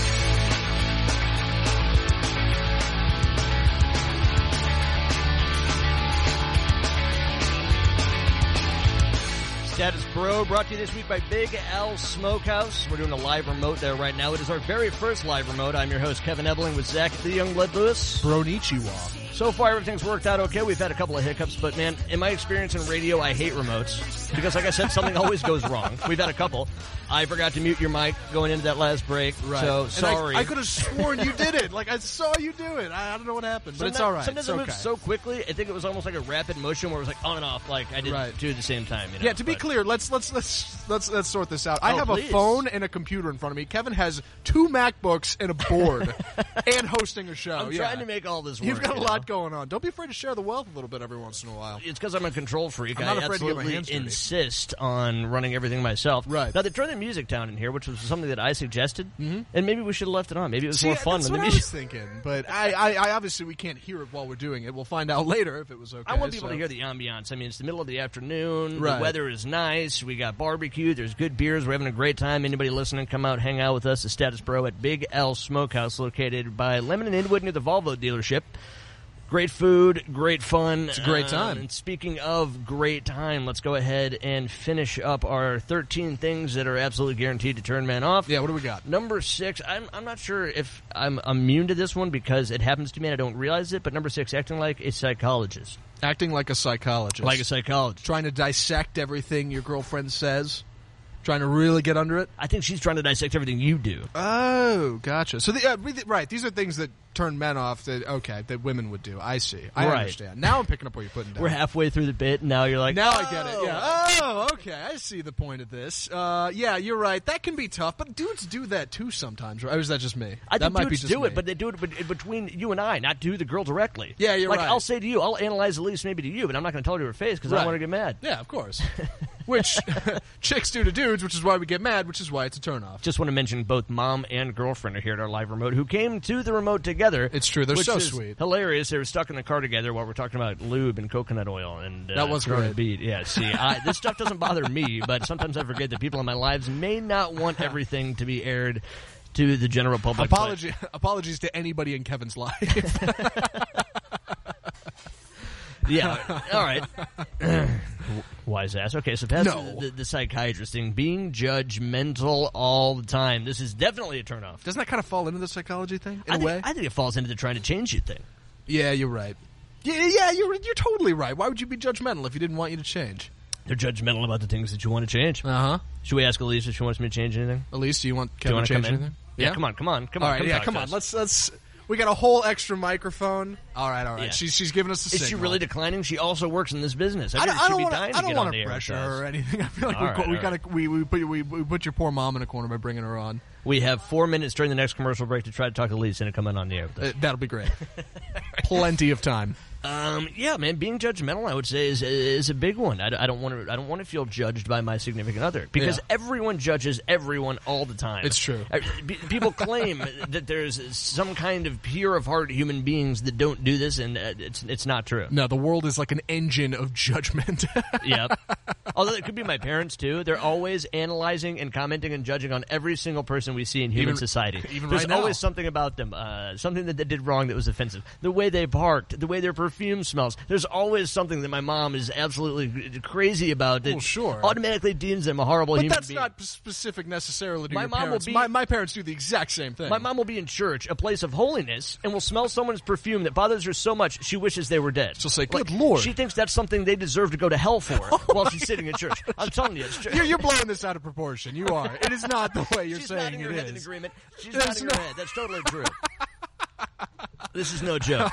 Status Bro brought to you this week by Big L Smokehouse. We're doing a live remote there right now. It is our very first live remote. I'm your host, Kevin Ebeling, with Zach the Youngblood Lewis. Bronichiwa. So far, everything's worked out okay. We've had a couple of hiccups, but man, in my experience in radio, I hate remotes because, like I said, something always goes wrong. We've had a couple. I forgot to mute your mic going into that last break, so And sorry. I, I could have sworn you did it. Like, I saw you do it. I, I don't know what happened, but it's all right. Sometimes It's it okay. moves so quickly. I think it was almost like a rapid motion where it was like on and off, like I did Right. two at the same time. You know? Yeah, to be But- clear, let's let's let's let's let's sort this out. I Oh, have please. a phone and a computer in front of me. Kevin has two MacBooks and a board, and hosting a show. I'm yeah. trying to make all this work. You've got a you lot know? going on. Don't be afraid to share the wealth a little bit every once in a while. It's because I'm a control freak. I'm not I afraid to get my absolutely hands dirty. insist on running everything myself. Right. Now, they turned the music down in here, which was something that I suggested, mm-hmm. and maybe we should have left it on. Maybe it was See, more fun that's than what the I music. was thinking, but I, I, I obviously we can't hear it while we're doing it. We'll find out later if it was okay. I want people so. to hear the ambiance. I mean, it's the middle of the afternoon. Right. The weather is nice. We got barbecue. There's good beers. We're having a great time. Anybody listening, come out, hang out with us. The Status Bro at Big L Smokehouse, located by Lemon and Inwood near the Volvo dealership. Great food, great fun. It's a great time. and speaking of great time, let's go ahead and finish up our thirteen things that are absolutely guaranteed to turn men off. Yeah, what do we got? Number six, I'm, I'm not sure if I'm immune to this one because it happens to me and I don't realize it, but number six, acting like a psychologist. Acting like a psychologist. Like a psychologist. Trying to dissect everything your girlfriend says. Trying to really get under it. I think she's trying to dissect everything you do. Oh, gotcha. So, the, uh, we- right, these are things that turn men off that, okay, that women would do. I see. I Right. understand. Now I'm picking up what you're putting down. We're halfway through the bit, and now you're like, Now oh. I get it. Yeah. Oh, okay. I see the point of this. Uh, yeah, you're right. That can be tough, but dudes do that too sometimes. Right? Or is that just me? I that think might dudes be just do me. it, but they do it bet- between you and I, not to the girl directly. Yeah, you're like, right. I'll say to you, I'll analyze at least maybe to you, but I'm not going to tell her to her face because I Right. don't want to get mad. Yeah, of course. Which chicks do to dudes, which is why we get mad, which is why it's a turnoff. Just want to mention both mom and girlfriend are here at our live remote who came to the remote together. It's true. They're which so is sweet. Hilarious. They were stuck in the car together while we're talking about lube and coconut oil. and uh, That was throwing great. a beat. Yeah, see, I, this stuff doesn't bother me, but sometimes I forget that people in my lives may not want everything to be aired to the general public. but- Apology, apologies to anybody in Kevin's life. Yeah. All right. Wise ass. Okay, so that's No. the, the psychiatrist thing. Being judgmental all the time. This is definitely a turnoff. Doesn't that kind of fall into the psychology thing in I a think, way? I think it falls into the trying to change you thing. Yeah, you're right. Yeah, yeah, you're you're totally right. Why would you be judgmental if you didn't want you to change? They're judgmental about the things that you want to change. Uh huh. Should we ask Elise if she wants me to change anything? Elise, do you want Do you Kevin want to to come change in? anything? Yeah, come on, come on, come All on. right, come yeah, talk come to on. us. Let's let's. We got a whole extra microphone. All right, all right. Yeah. She's she's giving us the Is signal. she really declining? She also works in this business. I, I think don't, she I should don't be want dying to. to I don't get want on to the air with pressure us. her or anything. I feel like All we, right, we all got right. to we we put we, we put your poor mom in a corner by bringing her on. We have four minutes during the next commercial break to try to talk to Elise and come in on the air with us. Uh, that'll be great. Plenty of time. Um, yeah, man, being judgmental, I would say, is is a big one. I, I don't want to. I don't want to feel judged by my significant other because Yeah. everyone judges everyone all the time. It's true. Uh, be- People claim that there's some kind of pure of heart human beings that don't do this, and uh, it's it's not true. No, the world is like an engine of judgment. Yep. Although it could be my parents too. They're always analyzing and commenting and judging on every single person we see in human Even- society. even There's right now. always something about them, uh, something that they did wrong that was offensive. The way they parked, the way their perfume smells. There's always something that my mom is absolutely crazy about that Well, sure. automatically deems them a horrible But human that's being. not p- specific necessarily to My your mom will parents. be- my, my parents do the exact same thing. My mom will be in church, a place of holiness, and will smell someone's perfume that bothers her so much she wishes they were dead. She'll say, Like, "Good Lord." She thinks that's something they deserve to go to hell for while she's sitting in church. I'm telling you, it's true. You're, you're blowing this out of proportion. You are. It is not the way you're She's saying nodding her it head in is. agreement. She's It's nodding not- her head. That's totally true. This is no joke.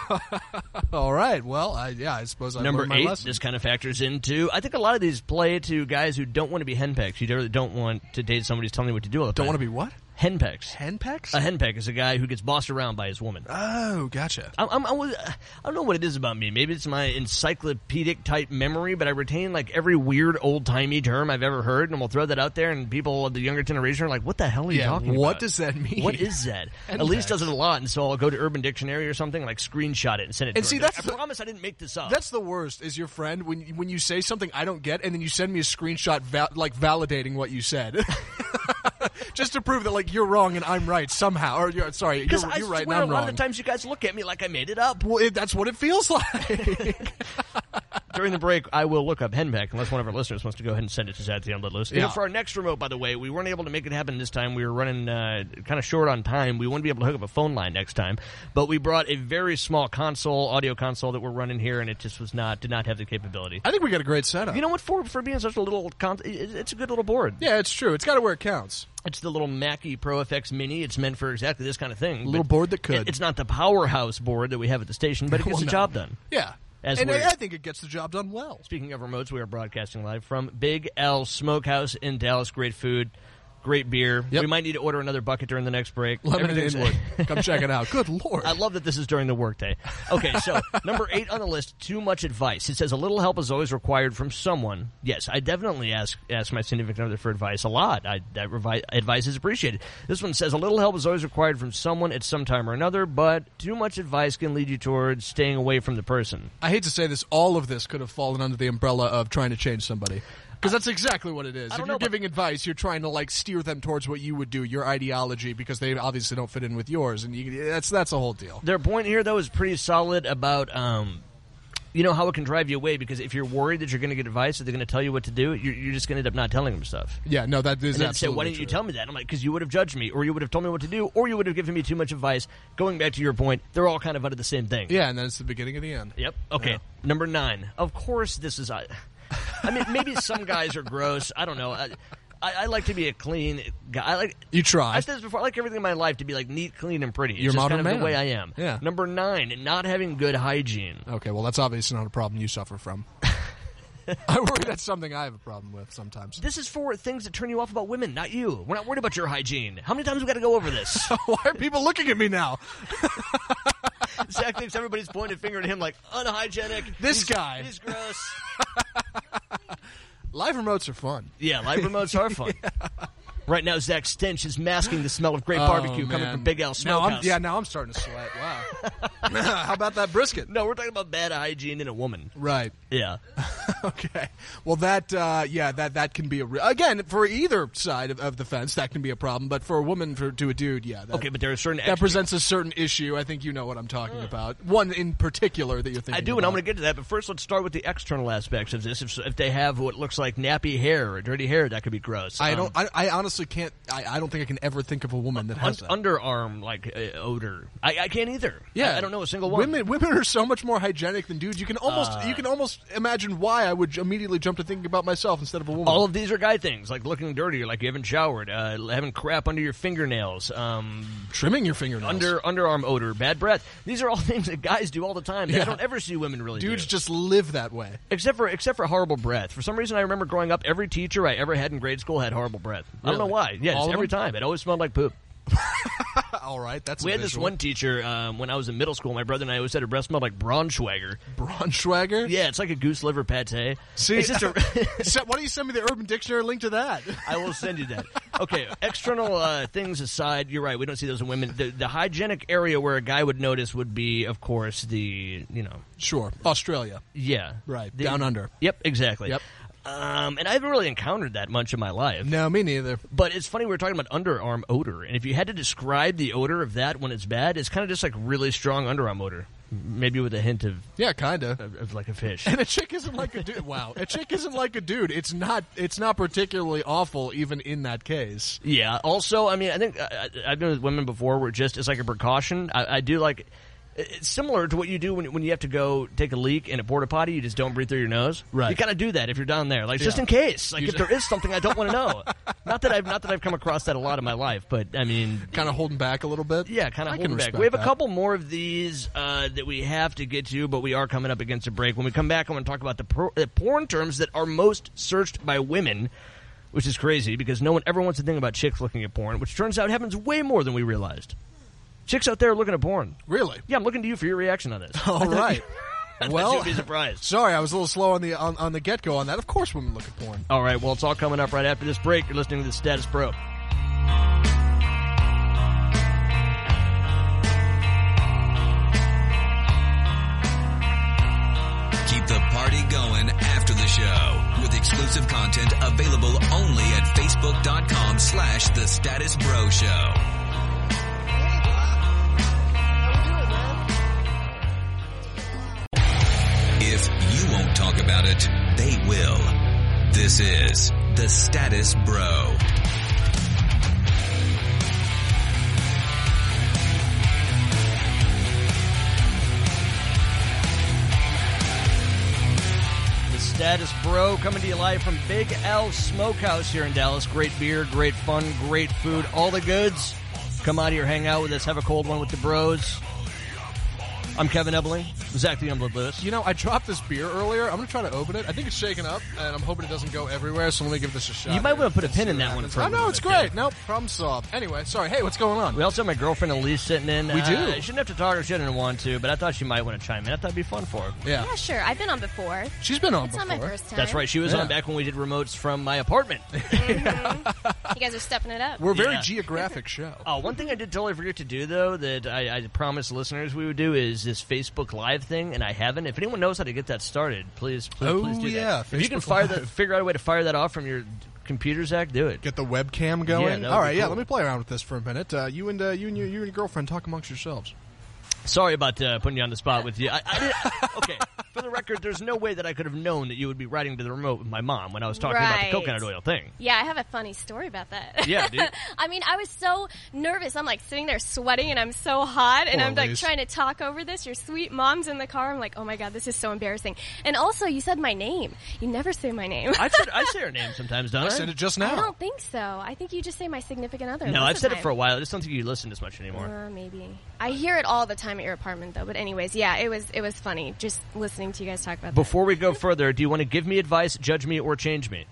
All right. Well, I, yeah, I suppose I Number learned my eight, lesson. this kind of factors into. I think a lot of these play to guys who don't want to be henpecked. You really don't want to date somebody who's telling you what to do all the time. Don't want to be what? henpecks. Henpecks? A henpeck is a guy who gets bossed around by his woman. Oh, gotcha. I'm, I'm, I'm, I don't know what it is about me. Maybe it's my encyclopedic type memory, but I retain like every weird old timey term I've ever heard, and we'll throw that out there, and people of the younger generation are like, "What the hell are you Yeah, talking what about? does that mean?" What is that?" Elise does it a lot, and so I'll go to Urban Dictionary or something, like screenshot it and send it. And to see, her. that's I the- promise I didn't make this up. That's the worst. Is your friend when when you say something I don't get, and then you send me a screenshot, va- like validating what you said, just to prove that like you're wrong and I'm right somehow. Or you're sorry, you're, because I you're right swear and I'm a lot wrong. of the times you guys look at me like I made it up. Well, it, that's what it feels like. During the break, I will look up henpeck unless one of our listeners wants to go ahead and send it to Zad the Unlit List. You know, Yeah. for our next remote, by the way, we weren't able to make it happen this time. We were running uh, kind of short on time. We wouldn't be able to hook up a phone line next time, but we brought a very small console, audio console that we're running here, and it just was not did not have the capability. I think we got a great setup. You know what? For for being such a little, con- it- it's a good little board. yeah, it's true. It's got to where it counts. It's the little Mackie Pro F X Mini. It's meant for exactly this kind of thing. A little but board that could. it- It's not the powerhouse board that we have at the station, but it gets Well, the no. job done. Yeah, As and we're- I, I think it gets the job done well. Speaking of remotes, we are broadcasting live from Big L Smokehouse in Dallas. Great food, great beer. Yep. We might need to order another bucket during the next break. Lemon and Everything's- Inwood. Come check it out. Good Lord. I love that this is during the workday. Okay, so number eight on the list, too much advice. It says a little help is always required from someone. Yes, I definitely ask ask my significant other for advice a lot. I, that revi- advice is appreciated. This one says a little help is always required from someone at some time or another, but too much advice can lead you towards staying away from the person. I hate to say this, all of this could have fallen under the umbrella of trying to change somebody. Because that's exactly what it is. I If don't you're know, but- giving advice, you're trying to like steer them towards what you would do, your ideology, because they obviously don't fit in with yours, and you, that's that's a whole deal. Their point here, though, is pretty solid about, um, you know, how it can drive you away. Because if you're worried that you're going to get advice, that they're going to tell you what to do, you're, you're just going to end up not telling them stuff. Yeah, no, that is And then say, absolutely why didn't you true. tell me that? I'm like, because you would have judged me, or you would have told me what to do, or you would have given me too much advice. Going back to your point, they're all kind of under the same thing. Yeah, and then it's the beginning of the end. Yep. Okay. Yeah. Number nine. Of course, this is. I, I mean, maybe some guys are gross. I don't know. I, I, I like to be a clean guy. I like. You try. I said this before. I like everything in my life to be like neat, clean, and pretty. It's You're a just modern kind of man. the way I am. Yeah. Number nine. Not having good hygiene. Okay, well, that's obviously not a problem you suffer from. I worry that's something I have a problem with sometimes. This is for things that turn you off about women, not you. We're not worried about your hygiene. How many times we got to go over this? Why are people looking at me now? Zach thinks everybody's pointing a finger at him like unhygienic. This he's, guy. He's gross. Live remotes are fun. Yeah, live remotes are fun. Right now, Zach's stench is masking the smell of great barbecue Oh, coming man. from Big L Now I'm, Smokehouse. yeah, now I'm starting to sweat. Wow. How about that brisket? No, we're talking about bad hygiene in a woman. Right. Yeah. Okay. Well, that uh, yeah, that that can be a re- again for either side of, of the fence that can be a problem. But for a woman for, to a dude, yeah. That, Okay, but there are certain that extra- presents a certain issue. I think you know what I'm talking about. One in particular that you're thinking. I do, about. and I'm going to get to that. But first, let's start with the external aspects of this. If, if they have what looks like nappy hair or dirty hair, that could be gross. I Um, don't. I, I honestly can't. I, I don't think I can ever think of a woman that has un- that. underarm like uh, odor. I, I can't either. Yeah, I, I don't know a single one. Women, women are so much more hygienic than dudes. You can almost, you can almost imagine why I would j- immediately jump to thinking about myself instead of a woman. All of these are guy things, like looking dirty, like you haven't showered, uh, having crap under your fingernails, um, Trimming your fingernails. under underarm odor, bad breath. These are all things that guys do all the time. That Yeah. I don't ever see women really dudes do. just live that way. Except for except for horrible breath. For some reason, I remember growing up, every teacher I ever had in grade school had horrible breath. I don't know Really? why. Yes, All of every them? time. It always smelled like poop. All right, that's We a had this visual. one teacher um, when I was in middle school. My brother and I always said her breath smelled like Braunschweiger. Braunschweiger. Yeah, it's like a goose liver pate. See, it's just a. So why don't you send me the Urban Dictionary link to that? I will send you that. Okay, external uh, things aside, you're right. We don't see those in women. The, the hygienic area where a guy would notice would be, of course, the you know, Sure, Australia. yeah, Right, The- down under. Yep, exactly. Yep. Um, and I haven't really encountered that much in my life. No, me neither. But it's funny, we were talking about underarm odor, and if you had to describe the odor of that when it's bad, it's kind of just like really strong underarm odor. Maybe with a hint of, Yeah, kind of. of, of like a fish. And a chick isn't like a dude. Wow, a chick isn't like a dude. It's not. It's not particularly awful, even in that case. Yeah. Also, I mean, I think I, I've been with women before where just as like a precaution, I, I do like. It's similar to what you do when when you have to go take a leak in a porta potty. You just don't breathe through your nose. Right. You kind of do that if you're down there, like just Yeah. in case, like You if just- there is something I don't want to know. Not that I've not that I've come across that a lot in my life, but I mean, Kind of holding back a little bit. yeah, kind of I can holding back. respect We have a that. couple more of these uh, that we have to get to, but we are coming up against a break. When we come back, I want to talk about the, pro- the porn terms that are most searched by women, which is crazy because no one ever wants to think about chicks looking at porn, which turns out happens way more than we realized. Chicks out there looking at porn. Really? Yeah, I'm looking to you for your reaction on this. All right. I thought Well, you'd be surprised. Sorry, I was a little slow on the on, on the get go on that. Of course, women look at porn. All right, well, it's all coming up right after this break. You're listening to The Status Bro. Keep the party going after the show with exclusive content available only at facebook.com slash the status bro show. If you won't talk about it, they will. This is the Status Bro. The Status Bro coming to you live from Big L Smokehouse here in Dallas. Great beer, great fun, great food, all the goods. Come out here, hang out with us, have a cold one with the bros. I'm Kevin Ebling, Zach the Youngblood Lewis. You know, I dropped this beer earlier. I'm going to try to open it. I think it's shaken up, and I'm hoping it doesn't go everywhere, so let me give this a shot. You might here. want to put a Let's pin see in what that one happens. for a I know, little it's bit, great. too. Nope, problem solved. Anyway, sorry. Hey, what's going on? We also have my girlfriend Elise sitting in. We do. Uh, she didn't have to talk or she didn't want to, but I thought she might want to chime in. I thought it'd be fun for her. Yeah. Yeah, sure. I've been on before. She's been on It's before. not my first time. That's right. She was Yeah. on back when we did remotes from my apartment. You guys are stepping it up. We're a very Yeah. geographic show. Oh, one thing I did totally forget to do, though, that I, I promised listeners we would do is this Facebook Live thing, and I haven't. If anyone knows how to get that started, please, please, Oh, please do yeah, that. If you can Facebook fire that, Live. figure out a way to fire that off from your computer, Zach, do it. Get the webcam going. Yeah, that would All be right, yeah. cool. Let me play around with this for a minute. Uh, you and uh, you and your, you and your girlfriend talk amongst yourselves. Sorry about uh, putting you on the spot with you. I, I did, okay, for the record, there's no way that I could have known that you would be riding to the remote with my mom when I was talking about the Right. coconut oil thing. Yeah, I have a funny story about that. Yeah, dude. I mean, I was so nervous. I'm like sitting there sweating and I'm so hot and Poor I'm like Elise. trying to talk over this. Your sweet mom's in the car. I'm like, oh my God, this is so embarrassing. And also, you said my name. You never say my name. I said I say her name sometimes, don't I? I said it just I now. don't think so. I think you just say my significant other. No, most I've of said the it for a time. while. I just don't think you listen as much anymore. Uh, maybe. I hear it all the time at your apartment, though. But anyways, yeah, it was it was funny just listening to you guys talk about that. Before we go further, do you want to give me advice, judge me, or change me?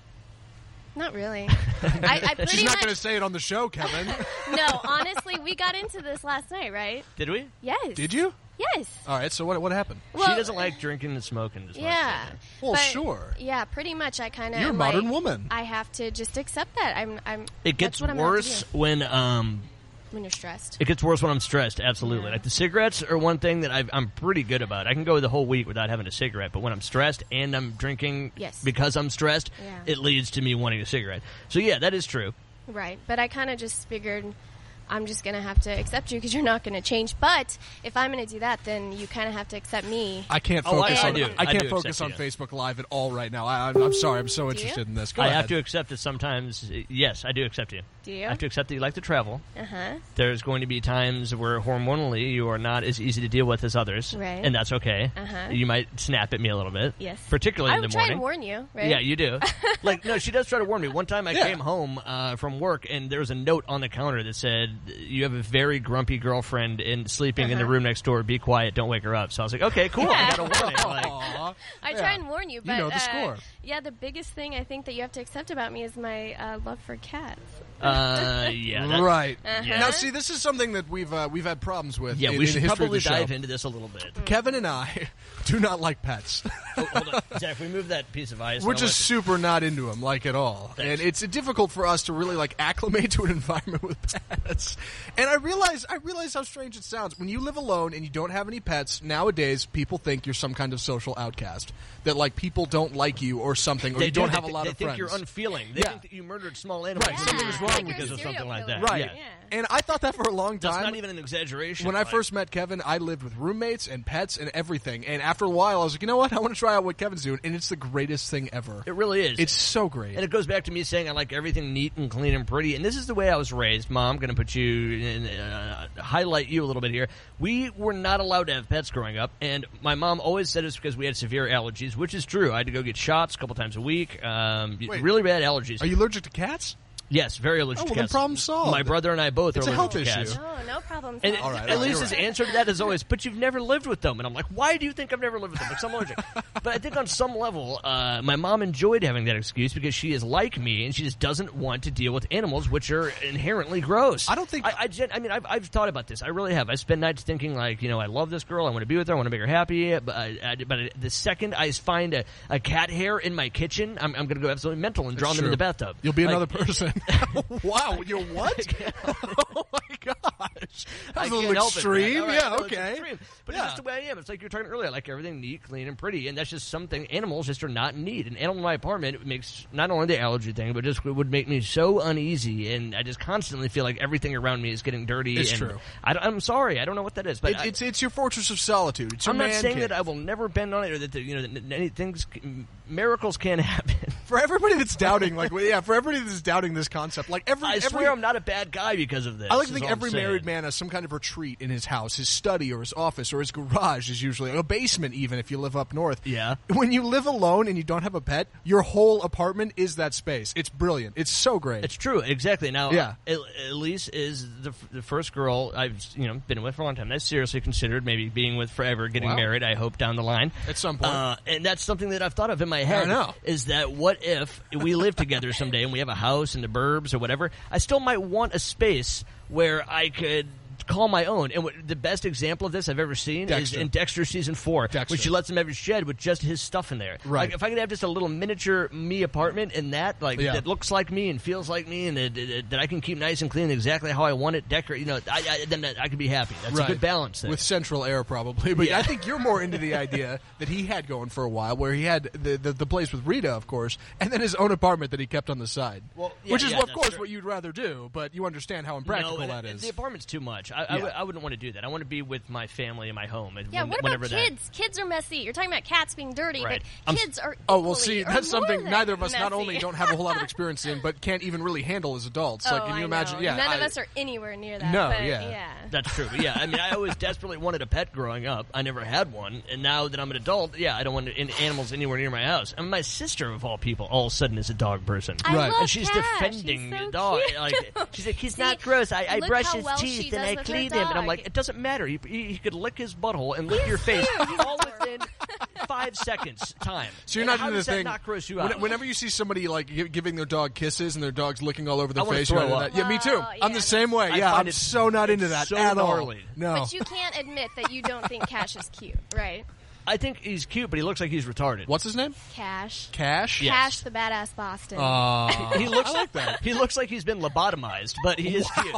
Not really. I, I pretty She's not much going to say it on the show, Kevin. no. Honestly, we got into this last night, right? Did we? Yes. Did you? Yes. All right. So what what happened? Well, she doesn't like drinking and smoking as much. Yeah. does she? Well, But, sure. Yeah, pretty much. I kind of. You're a modern woman. I have to just accept that. I'm. I'm. It gets that's what I'm gonna have to worse do when um, when you're stressed. it gets worse when I'm stressed. Absolutely. Yeah. Like the cigarettes are one thing that I've, I'm pretty good about. I can go the whole week without having a cigarette, but when I'm stressed and I'm drinking Yes. because I'm stressed, Yeah. it leads to me wanting a cigarette. So yeah, that is true. Right. But I kind of just figured. I'm just going to have to accept you because you're not going to change. But if I'm going to do that, then you kind of have to accept me. I can't Oh, I- focus I on do. I I can't do focus on accept you. Facebook Live at all right now. I, I'm, I'm sorry. I'm so you? interested in this. Go I ahead. have to accept that sometimes. Yes, I do accept you. Do you? I have to accept that you like to travel. Uh-huh. There's going to be times where hormonally you are not as easy to deal with as others, Right. and that's okay. Uh-huh. You might snap at me a little bit, Yes. particularly I in would the try morning. and warn you, right? Yeah, you do. Like, no, she does try to warn me. One time I Yeah. came home uh, from work, and there was a note on the counter that said, "You have a very grumpy girlfriend and sleeping in the Uh-huh. room next door. Be quiet. Don't wake her up." So I was like, "Okay, cool. I Yeah. got a warning." Like, Aw. I Yeah. try and warn you, but know the uh, score. yeah, the biggest thing I think that you have to accept about me is my uh, love for cats. uh, yeah, that- Right. Uh-huh. Now, see, this is something that we've uh, we've had problems with. Yeah, in, we in should the history probably of the show. dive into this a little bit. Kevin and I do not like pets. Oh, hold on, Zach. We move that piece of ice. We're I just want super not into them, like at all. Thanks. And it's difficult for us to really like acclimate to an environment with pets. pets. And I realize I realize how strange it sounds. When you live alone and you don't have any pets, nowadays people think you're some kind of social outcast. That like people don't like you or something, or They you do. don't They have a thi- lot they of think friends. you're unfeeling. They Yeah. think that you murdered small animals. Right. Something Yeah. is wrong Like because you're of a something serial like that. killer. Right. Yeah. Yeah. And I thought that for a long That's time. not even an exaggeration. When I like- first met Kevin, I lived with roommates and pets and everything. And after a while, I was like, you know what? I want to try out what Kevin's doing. And it's the greatest thing ever. It really is. It's so great. And it goes back to me saying I like everything neat and clean and pretty. And this is the way I was raised. Mom, going to put you in, uh, highlight you a little bit here. We were not allowed to have pets growing up, and my mom always said it's because we had severe allergies, which is true. I had to go get shots a couple times a week. Um, Wait. really bad allergies. Are you allergic to cats? Yes, very allergic Oh, to well, then cats. problem solved. My brother and I both It's are a allergic health to cats. issue. Oh, no problem. And solved. All right, at all right, least you're his right. answer to that is always, but you've never lived with them. And I'm like, why do you think I've never lived with them? Because I'm allergic. But I think on some level, uh, my mom enjoyed having that excuse because she is like me and she just doesn't want to deal with animals, which are inherently gross. I don't think- I, I, gen- I mean, I've, I've thought about this. I really have. I spend nights thinking, like, you know, I love this girl. I want to be with her. I want to make her happy. But, I, I, but the second I find a, a cat hair in my kitchen, I'm, I'm going to go absolutely mental and drown them in true. the bathtub. You'll be Like, another person. Wow, you're what? Oh my gosh, that's I a little can't help it, extreme. man. All right, Yeah, well, it's okay. extreme. But Yeah. it's just the way I am. It's like you were talking earlier. I like everything neat, clean, and pretty, and that's just something animals just are not in need. An animal in my apartment makes not only the allergy thing, but just would make me so uneasy, and I just constantly feel like everything around me is getting dirty. It's and true. I, am sorry, I don't know what that is, but It, I, it's it's your fortress of solitude. It's your I'm not man saying cave. that I will never bend on it, or that the, you know that any things, miracles can happen. For everybody that's doubting, like, well, yeah, for everybody that's doubting this concept, like every, I every swear I'm not a bad guy because of this. I like to is think all I'm every saying. married man has some kind of retreat in his house, his study or his office or his garage is usually a basement. Even if you live up north, Yeah. When you live alone and you don't have a pet, your whole apartment is that space. It's brilliant. It's so great. It's true, exactly. Now, Yeah. El- Elise is the, the first girl I've you know been with for a long time. I've seriously considered maybe being with forever, getting Wow. married. I hope down the line At some point. uh, and that's something that I've thought of in my head. know. Is that what if we live together someday and we have a house in the burbs or whatever? I still might want a space where I could call my own. And what, the best example of this I've ever seen Dexter. is in Dexter season four, Dexter. when she lets him have his shed with just his stuff in there. Right. Like if I could have just a little miniature me apartment in that, like Yeah. that looks like me and feels like me, and that, that, that I can keep nice and clean exactly how I want it, decorate. You know, I, I, then I could be happy. That's Right. a good balance there. With central air, probably. But Yeah. I think you're more into the idea that he had going for a while, where he had the, the, the place with Rita, of course, and then his own apartment that he kept on the side. Well, yeah, Which is, yeah, of that's course, true. what you'd rather do, but you understand how impractical no, that and, is. The apartment's too much. I, I, Yeah. w- I wouldn't want to do that. I want to be with my family and my home. And Yeah, when- what about whenever that- kids? Kids are messy. You're talking about cats being dirty, Right. but I'm- kids are Oh, well, equally see, or that's more something than neither of us not messy. only don't have a whole lot of experience in, but can't even really handle as adults. Oh, like, can you I imagine? know. Yeah, None of I- us are anywhere near that. No, but yeah. yeah. That's true. But yeah, I mean, I always desperately wanted a pet growing up. I never had one, and now that I'm an adult, yeah, I don't want any animals anywhere near my house. And my sister, of all people, all of a sudden is a dog person. I Right. love And she's Cash. defending He's so the dog. cute. Like she's like, he's See, not gross. I, I look brush how his well she teeth does and I with her clean him. And I'm dog. like, it doesn't matter. He, he, he could lick his butthole and lick your face all within five seconds time. So you're And not how into the does that thing. not gross you when- out? Whenever you see somebody like gi- giving their dog kisses and their dog's licking all over their I wanna face, throw you're not into up. that. Yeah, me too. Oh, I'm yeah, the same way. I Yeah, find I'm it- so not into it's that so at gnarly. all. No. But you can't admit that you don't think Cash is cute, right? I think he's cute, but he looks like he's retarded. What's his name? Cash. Cash. Yeah. Cash the badass Boston. Uh, He looks I like that. He looks like he's been lobotomized, but he is cute.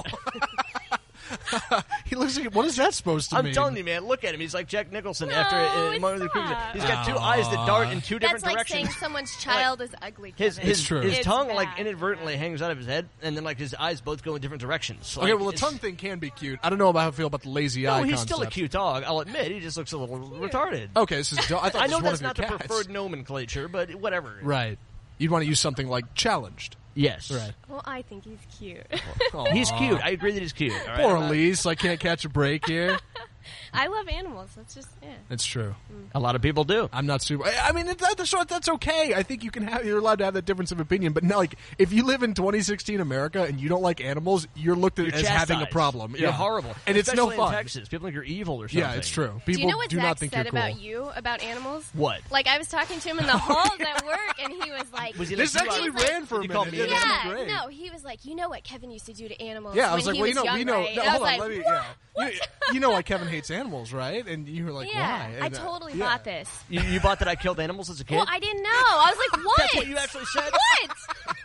He looks like. What is that supposed to I'm mean? telling you, man. Look at him. He's like Jack Nicholson No, after uh, it's Martin Luther King. not. He's got two eyes that dart in two different That's like directions. saying someone's child is ugly. His Kevin. his, It's true. his It's tongue bad. like inadvertently hangs out of his head, and then like his eyes both go in different directions. Okay, Like, well, the it's- tongue thing can be cute. I don't know about how I feel about the lazy No, eye he's concept. still a cute dog. I'll admit. He just looks a little retarded. Okay, this is. do- I thought I this know was one that's of your not the cats. preferred nomenclature, but whatever. Right. You'd want to use something like challenged. Yes. Right. Well, I think he's cute. He's cute. I agree that he's cute. All right? Poor I'm not- Elise. I can't catch a break here. I love animals. That's just yeah. It's true. A lot of people do. I'm not super. I I mean, it, that, that's that's okay. I think you can have. You're allowed to have that difference of opinion. But no, like, if you live in twenty sixteen America and you don't like animals, you're looked at You're as having a chastised. problem. You're Yeah. horrible, and it's no Especially fun. in Texas, people think you're evil or something. Yeah, it's true. People do you know what do Zach not think said you're cool. about you about animals? What? Like I was talking to him in the halls at work, and he was like, Was he This like, you actually are- like- ran for a Did you call minute. me Yeah, an that's yeah, great. no, he was like, you know what Kevin used to do to animals? Yeah, I when was like, he well, was you know, young, we know. right? No, And I hold was on, like, let me. what? Yeah, you, you know why Kevin hates animals, right? And you were like, Yeah, why? I And, uh, totally yeah. bought this. You, you bought that I killed animals as a kid? Well, I didn't know. I was like, what? That's what you actually said? What?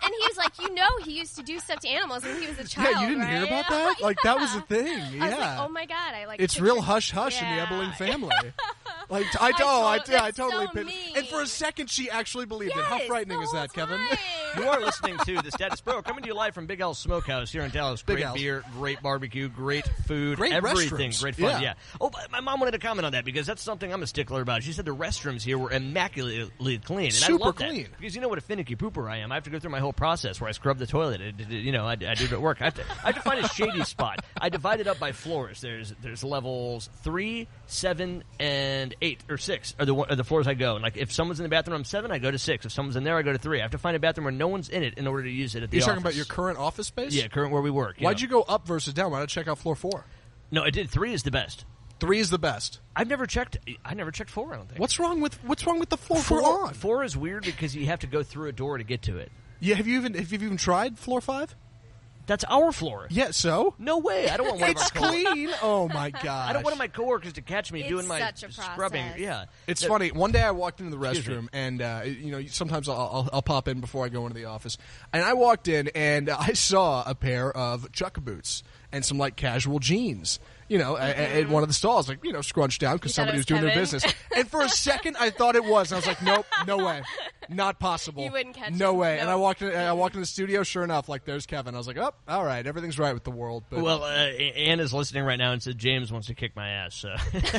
And he was like, you know, he used to do stuff to animals when he was a child. Yeah, you didn't hear right? about that? Like, that was a thing. Yeah. I was like, oh my god, I like. It's pictured- real hush hush in the Yeah. Ebeling family. Like I I know, I, told- yeah, I that's totally. so pit- mean. and for a second, she actually believed it. How Yes, frightening the is that, whole Kevin? time. You are listening to the Status Pro, coming to you live from Big Al's Smokehouse here in Dallas. Big Great Al's. beer, great barbecue, great food, Great everything, restrooms. great fun. Yeah. Yeah. Oh, but my mom wanted to comment on that because that's something I'm a stickler about. She said the restrooms here were immaculately clean, and Super I love that clean. because you know what a finicky pooper I am. I have to go through my whole process where I scrub the toilet. I, I- you know, I, I do it at work. I have, to, I have to find a shady spot. I divide it up by floors. There's there's levels three, seven, and eight or six are the one- are the floors I go. And like if someone's in the bathroom, I'm seven. I go to six. If someone's in there, I go to three. I have to find a bathroom where no one's in it in order to use it at the You're office. talking about your current office space? Yeah, current where we work. Why'd you go up versus down? Why not check out floor four? No, I did. Three is the best. Three is the best. I've never checked. I never checked four. I don't think. What's wrong with What's wrong with the floor four? four on? Four is weird because you have to go through a door to get to it. Yeah, have you even have you even tried floor five? That's our floor. Yeah, so No way. I don't want one it's of our co- clean. Oh my god! I don't want one of my coworkers to catch me It's doing my such a scrubbing. process. Yeah, It's That- funny. One day I walked into the Excuse me. restroom, and uh, you know, sometimes I'll, I'll, I'll pop in before I go into the office. And I walked in, and I saw a pair of Chuck boots and some like casual jeans. You know, at, at one of the stalls, like you know, scrunched down because You thought somebody it was was doing their Kevin? business. And for a second, I thought it was. And I was like, nope, no way, not possible. You wouldn't catch No him. way. And No. I walked in. I walked in the studio. Sure enough, like there's Kevin. I was like, oh, all right, everything's right with the world. But Well, uh, Ann is listening right now and said James wants to kick my ass. So.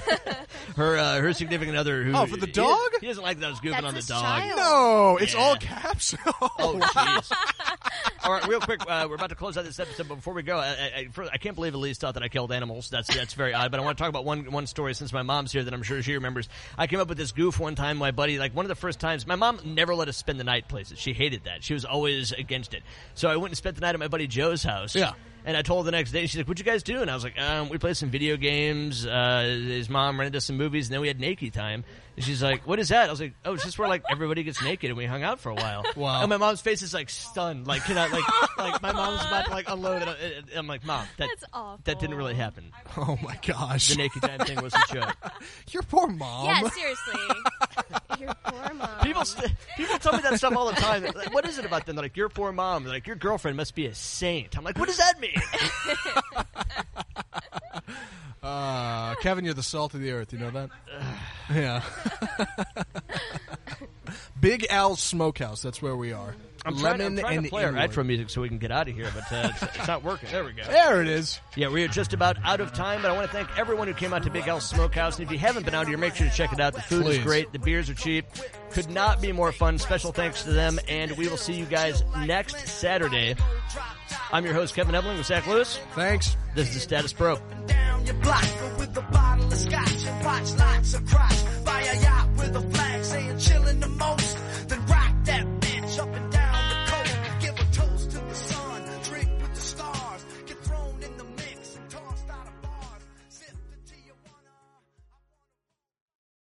her uh, her significant other. Who, Oh, for the he- dog? He, doesn't like that I was goofing That's on the his dog. child. no, it's Yeah. all caps. Oh, jeez. All right, real quick, uh, we're about to close out this episode, but before we go, I, I, I, first, I can't believe Elise thought that I killed animals. That's that's very odd, but I want to talk about one one story since my mom's here that I'm sure she remembers. I came up with this goof one time, my buddy, like one of the first times, my mom never let us spend the night places. She hated that. She was always against it. So I went and spent the night at my buddy Joe's house. Yeah. And I told her the next day, she's like, what'd you guys do? And I was like, um, we played some video games. Uh, his mom rented us some movies, and then we had naked time. And she's like, what is that? I was like, oh, it's just where, like, everybody gets naked, and we hung out for a while. Wow. And my mom's face is, like, stunned. Like, can I, like, like my mom's about to, like, unload it. And I'm like, Mom, that, That's awful. that didn't really happen. Oh my gosh! The naked time thing was a joke. Your poor mom. Yeah, seriously. Your poor mom. People, st- people tell me that stuff all the time. Like, what is it about them? They're like, your poor mom. They're like, your girlfriend must be a saint. I'm like, what does that mean? Uh, Kevin, you're the salt of the earth. You know that? Yeah. Big Al's Smokehouse. That's where we are. I'm trying, Lemon I'm trying and to play our Inwood. outro music so we can get out of here, but uh, it's, it's not working. There we go. There it is. Yeah, we are just about out of time, but I want to thank everyone who came out to Big Al's Smokehouse. And if you haven't been out here, make sure to check it out. The food Please. is great. The beers are cheap. Could not be more fun. Special thanks to them, and we will see you guys next Saturday. I'm your host, Kevin Ebeling with Zach Lewis. Thanks. This is the Status Pro. Down your block with a bottle of scotch and watch lots of crotch. Buy a yacht with a flag saying chillin' the most.